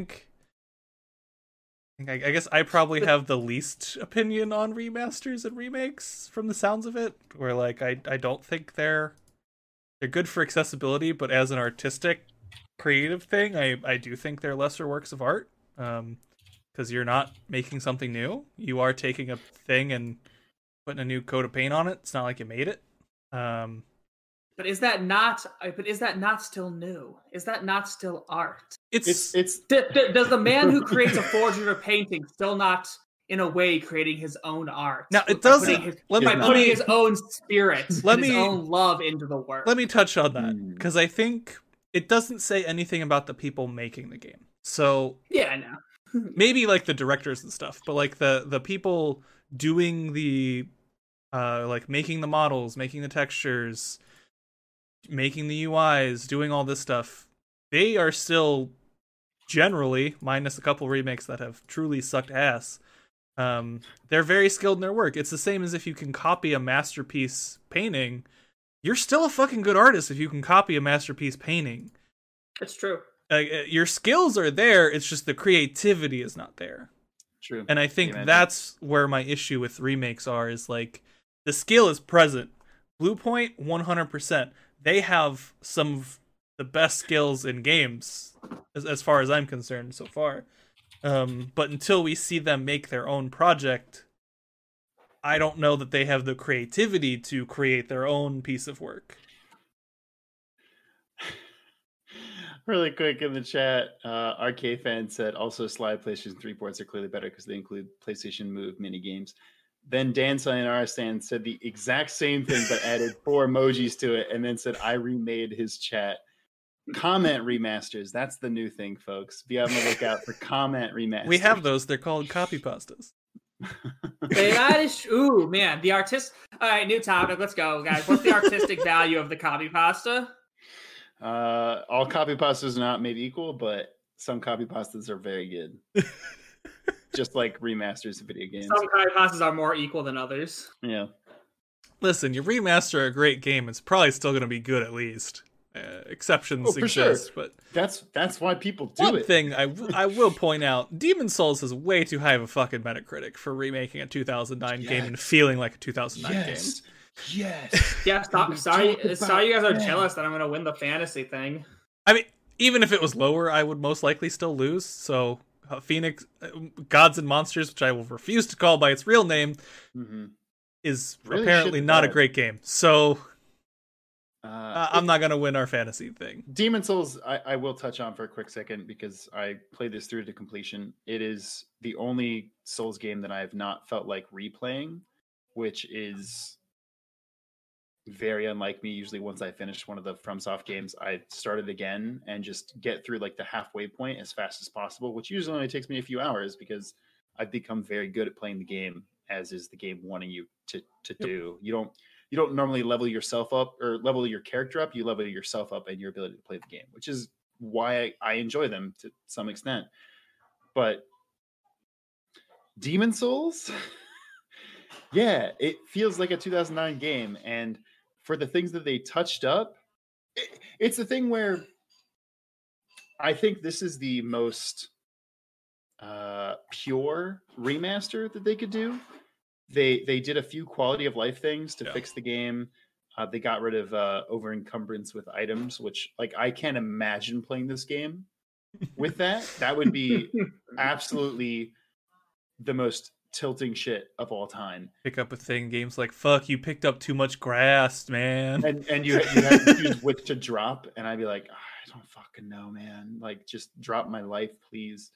guess I probably have the least opinion on remasters and remakes from the sounds of it. Where like I don't think they're good for accessibility, but as an artistic, creative thing, I do think they're lesser works of art. Because you're not making something new. You are taking a thing and putting a new coat of paint on it. It's not like you made it. But is that not still new? Is that not still art? It's Does the man who creates a forgery or painting still not, in a way, creating his own art? Now it By doesn't. putting his own spirit, his Let me- own love into the work. Let me touch on that Hmm. because I think it doesn't say anything about the people making the game. So Yeah, I know. maybe like the directors and stuff, but like the people doing the like making the models, making the textures, making the UIs, doing all this stuff, they are still generally, minus a couple remakes that have truly sucked ass, they're very skilled in their work. It's the same as if you can copy a masterpiece painting, you're still a fucking good artist if you can copy a masterpiece painting. It's true. Your skills are there, it's just the creativity is not there. true. And I think Amen. that's where my issue with remakes is like the skill is present. Bluepoint 100%. They have some of the best skills in games as far as I'm concerned so far. But until we see them make their own project, I don't know that they have the creativity to create their own piece of work. Really quick in the chat, RK fan said also slide PlayStation 3 ports are clearly better because they include PlayStation Move mini games. Then Dan Sayonara Stan said the exact same thing but added 4 emojis to it and then said I remade his chat. Comment remasters, that's the new thing, folks. Be on the lookout for comment remasters. We have those. They're called copy pastas. That is, ooh man, the artist. All right, new topic. Let's go, guys. What's the artistic value of the copy pasta? All copy pastas are not made equal, but some copy pastas are very good. Just like remasters of video games. Some copy pastas are more equal than others. Yeah. Listen, you remaster a great game, it's probably still going to be good at least. Exceptions for sure. exist, but That's why people do one it. thing I will point out, Demon's Souls is way too high of a fucking Metacritic for remaking a 2009 game and feeling like a 2009 game. Yes. Yeah, sorry talk you about guys are that. jealous that I'm gonna win the fantasy thing. I mean, even if it was lower, I would most likely still lose. So, Phoenix Gods and Monsters, which I will refuse to call by its real name, Mm-hmm. is Really apparently shouldn't not a have. great game. So, I'm not going to win our fantasy thing. Demon Souls, I will touch on for a quick second because I played this through to completion. It is the only Souls game that I have not felt like replaying, which is very unlike me. Usually once I finish one of the FromSoft games, I start it again and just get through like the halfway point as fast as possible, which usually only takes me a few hours because I've become very good at playing the game as is the game wanting you to do. You don't normally level yourself up or level your character up. You level yourself up and your ability to play the game, which is why I enjoy them to some extent. But Demon Souls, yeah, it feels like a 2009 game, and for the things that they touched up, it's the thing where I think this is the most pure remaster that they could do. They did a few quality of life things to fix the game. They got rid of over encumbrance with items, which like I can't imagine playing this game with that. That would be absolutely the most tilting shit of all time. Pick up a thing, games like, fuck, you picked up too much grass, man. And you had to choose which to drop, and I'd be like, oh, I don't fucking know, man. Like, just drop my life, please.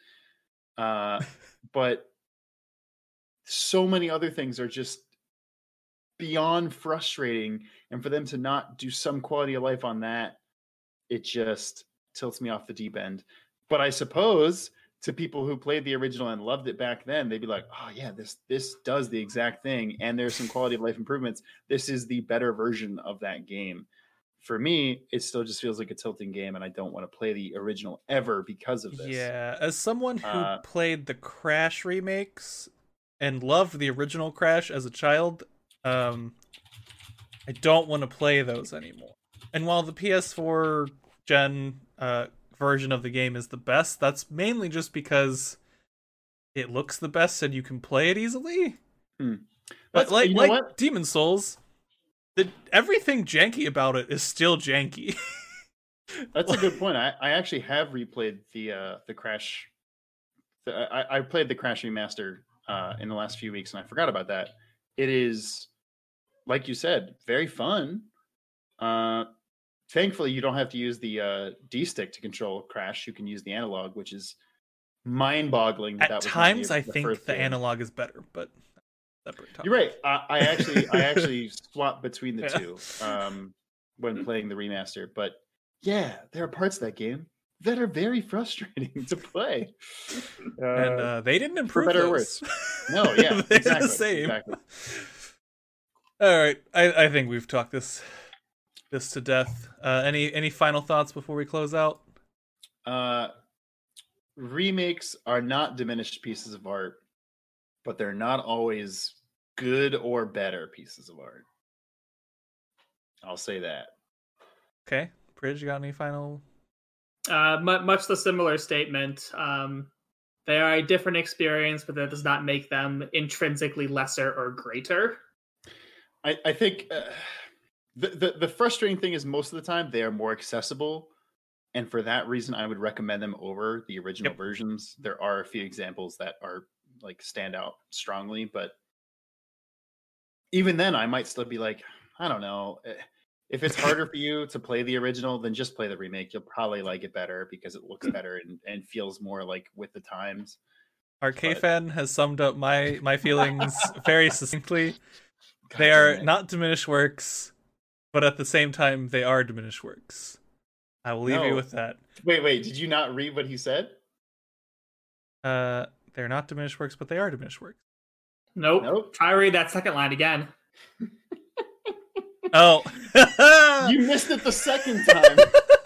But so many other things are just beyond frustrating, and for them to not do some quality of life on that, it just tilts me off the deep end. But I suppose to people who played the original and loved it back then, they'd be like, oh yeah, this does the exact thing, and there's some quality of life improvements. This is the better version of that game. For me, it still just feels like a tilting game, and I don't want to play the original ever because of this. Yeah, as someone who played the Crash remakes and loved the original Crash as a child, I don't want to play those anymore. And while the PS4 gen version of the game is the best, that's mainly just because it looks the best and you can play it easily. But like Demon Souls, everything janky about it is still janky. That's a good point. I actually have replayed the Crash. I played the Crash remaster in the last few weeks, and I forgot about that. It is, like you said, very fun. Thankfully, you don't have to use the D stick to control Crash. You can use the analog, which is mind-boggling. At times, I think the analog is better, but separate topic. You're right. I actually swap between the two when playing the remaster. But yeah, there are parts of that game that are very frustrating to play. And they didn't improve. For better or worse. No, yeah, they're exactly, the same. Exactly. All right, I think we've talked this to death. Any final thoughts before we close out? Remakes are not diminished pieces of art, but they're not always good or better pieces of art. I'll say that. Okay, Bridge, you got any final? Much the similar statement. They are a different experience, but that does not make them intrinsically lesser or greater. I think the frustrating thing is most of the time they are more accessible, and for that reason, I would recommend them over the original versions. There are a few examples that are like stand out strongly, but even then, I might still be like, I don't know. If it's harder for you to play the original, then just play the remake. You'll probably like it better because it looks better and feels more like with the times. Arcafan has summed up my feelings very succinctly. They are not diminished works, but at the same time, they are diminished works. I will leave you with that. Wait, did you not read what he said? They're not diminished works, but they are diminished works. Nope. Try read that second line again. Oh. You missed it the second time.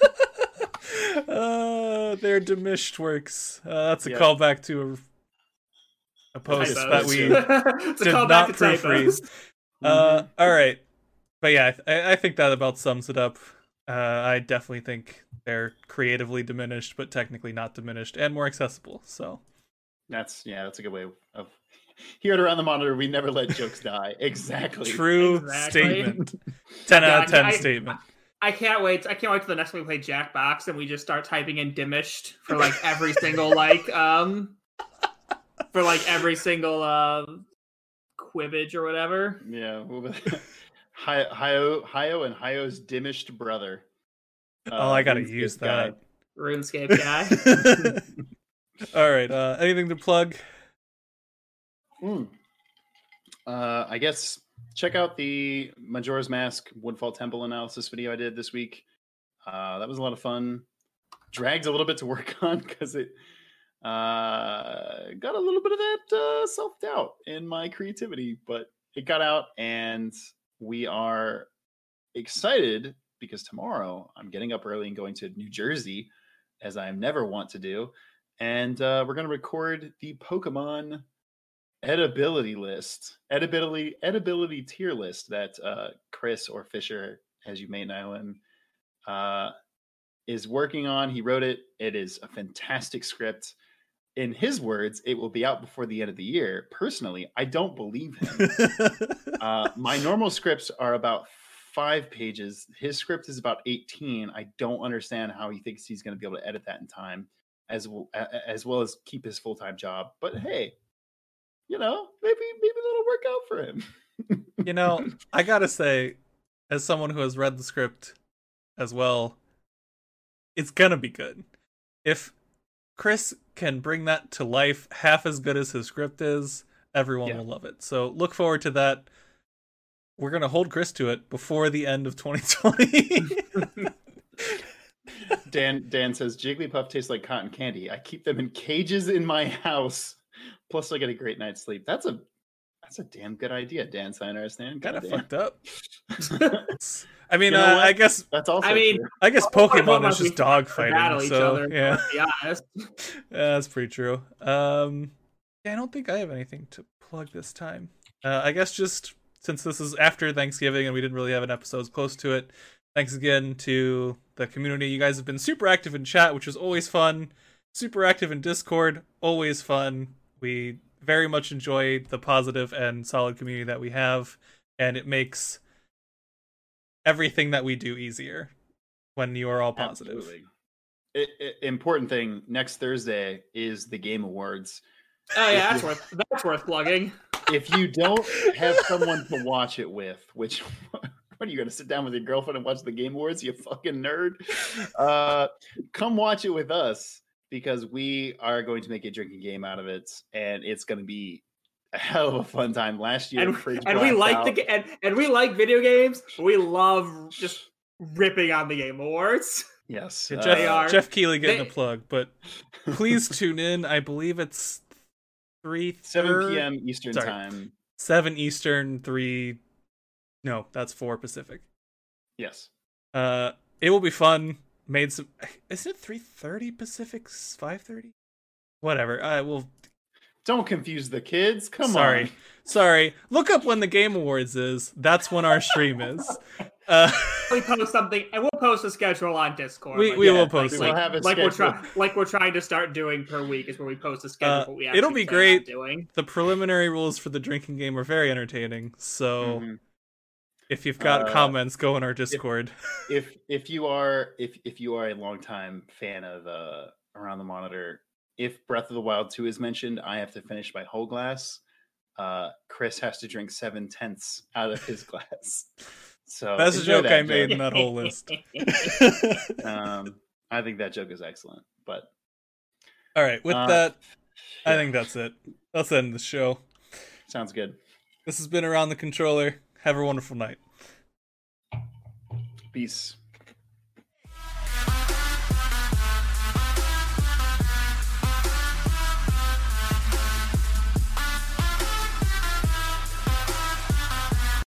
They're diminished works. That's a callback to a post that we did not proofread. All right. But yeah, I think that about sums it up. I definitely think they're creatively diminished, but technically not diminished and more accessible. So that's a good way of here at Around the Monitor. We never let jokes die. Exactly. True statement. 10 out of 10 statement. I can't wait. I can't wait till the next time we play Jackbox and we just start typing in diminished for like every single every single quibbage or whatever. Yeah. Hayo and Hayo's diminished brother. I gotta use that. RuneScape guy. All right. Anything to plug? I guess check out the Majora's Mask Woodfall Temple analysis video I did this week. That was a lot of fun. Dragged a little bit to work on because it got a little bit of that self-doubt in my creativity, but it got out, and we are excited because tomorrow I'm getting up early and going to New Jersey, as I never want to do, and we're going to record the Pokemon edibility tier list that Chris, or Fisher, as you may know him, is working on. He wrote it. It is a fantastic script. In his words, it will be out before the end of the year. Personally, I don't believe him. My normal scripts are about 5 pages. His script is about 18. I don't understand how he thinks he's going to be able to edit that in time, as well as keep his full-time job. But hey, maybe that'll work out for him. I gotta say, as someone who has read the script as well, it's gonna be good. If Chris can bring that to life half as good as his script is, everyone will love it. So look forward to that. We're gonna hold Chris to it before the end of 2020. Dan says Jigglypuff tastes like cotton candy. I keep them in cages in my house. Plus, I get a great night's sleep. That's a damn good idea, Dan Seinerstan. Kind of fucked up. I mean, I guess that's also. I guess Pokemon is just dogfighting. So yeah, yeah, that's pretty true. I don't think I have anything to plug this time. I guess just since this is after Thanksgiving and we didn't really have an episode close to it, thanks again to the community. You guys have been super active in chat, which is always fun. Super active in Discord, always fun. We very much enjoy the positive and solid community that we have, and it makes everything that we do easier when you are all positive. Absolutely. Important thing, next Thursday is the Game Awards. Oh yeah, that's worth plugging. If you don't have someone to watch it with, which what are you going to sit down with your girlfriend and watch the Game Awards, you fucking nerd? Come watch it with us, because we are going to make a drinking game out of it, and it's going to be a hell of a fun time. Last year, and we like and we like video games. We love just ripping on the Game Awards. Yes, Jeff Keighley getting a plug, but please tune in. I believe it's 7 p.m. Eastern time. 7 Eastern, 3. No, that's 4 Pacific. Yes. It will be fun. Is it 3:30 Pacific? 5:30? Whatever. Will. Don't confuse the kids. Come on. Sorry. Look up when the Game Awards is. That's when our stream is. We post something, and we'll post a schedule on Discord. We will post we'll have a schedule. We're trying to start doing per week, is where we post a schedule. What we actually it'll be great. Doing. The preliminary rules for the drinking game are very entertaining. So. If you've got comments, go in our Discord. If you are a longtime fan of Around the Monitor, if Breath of the Wild 2 is mentioned, I have to finish my whole glass. Chris has to drink 7/10 out of his glass. So that's a joke I made in that whole list. I think that joke is excellent. But all right, with that, I think that's it. Let's end the show. Sounds good. This has been Around the Controller. Have a wonderful night. Peace.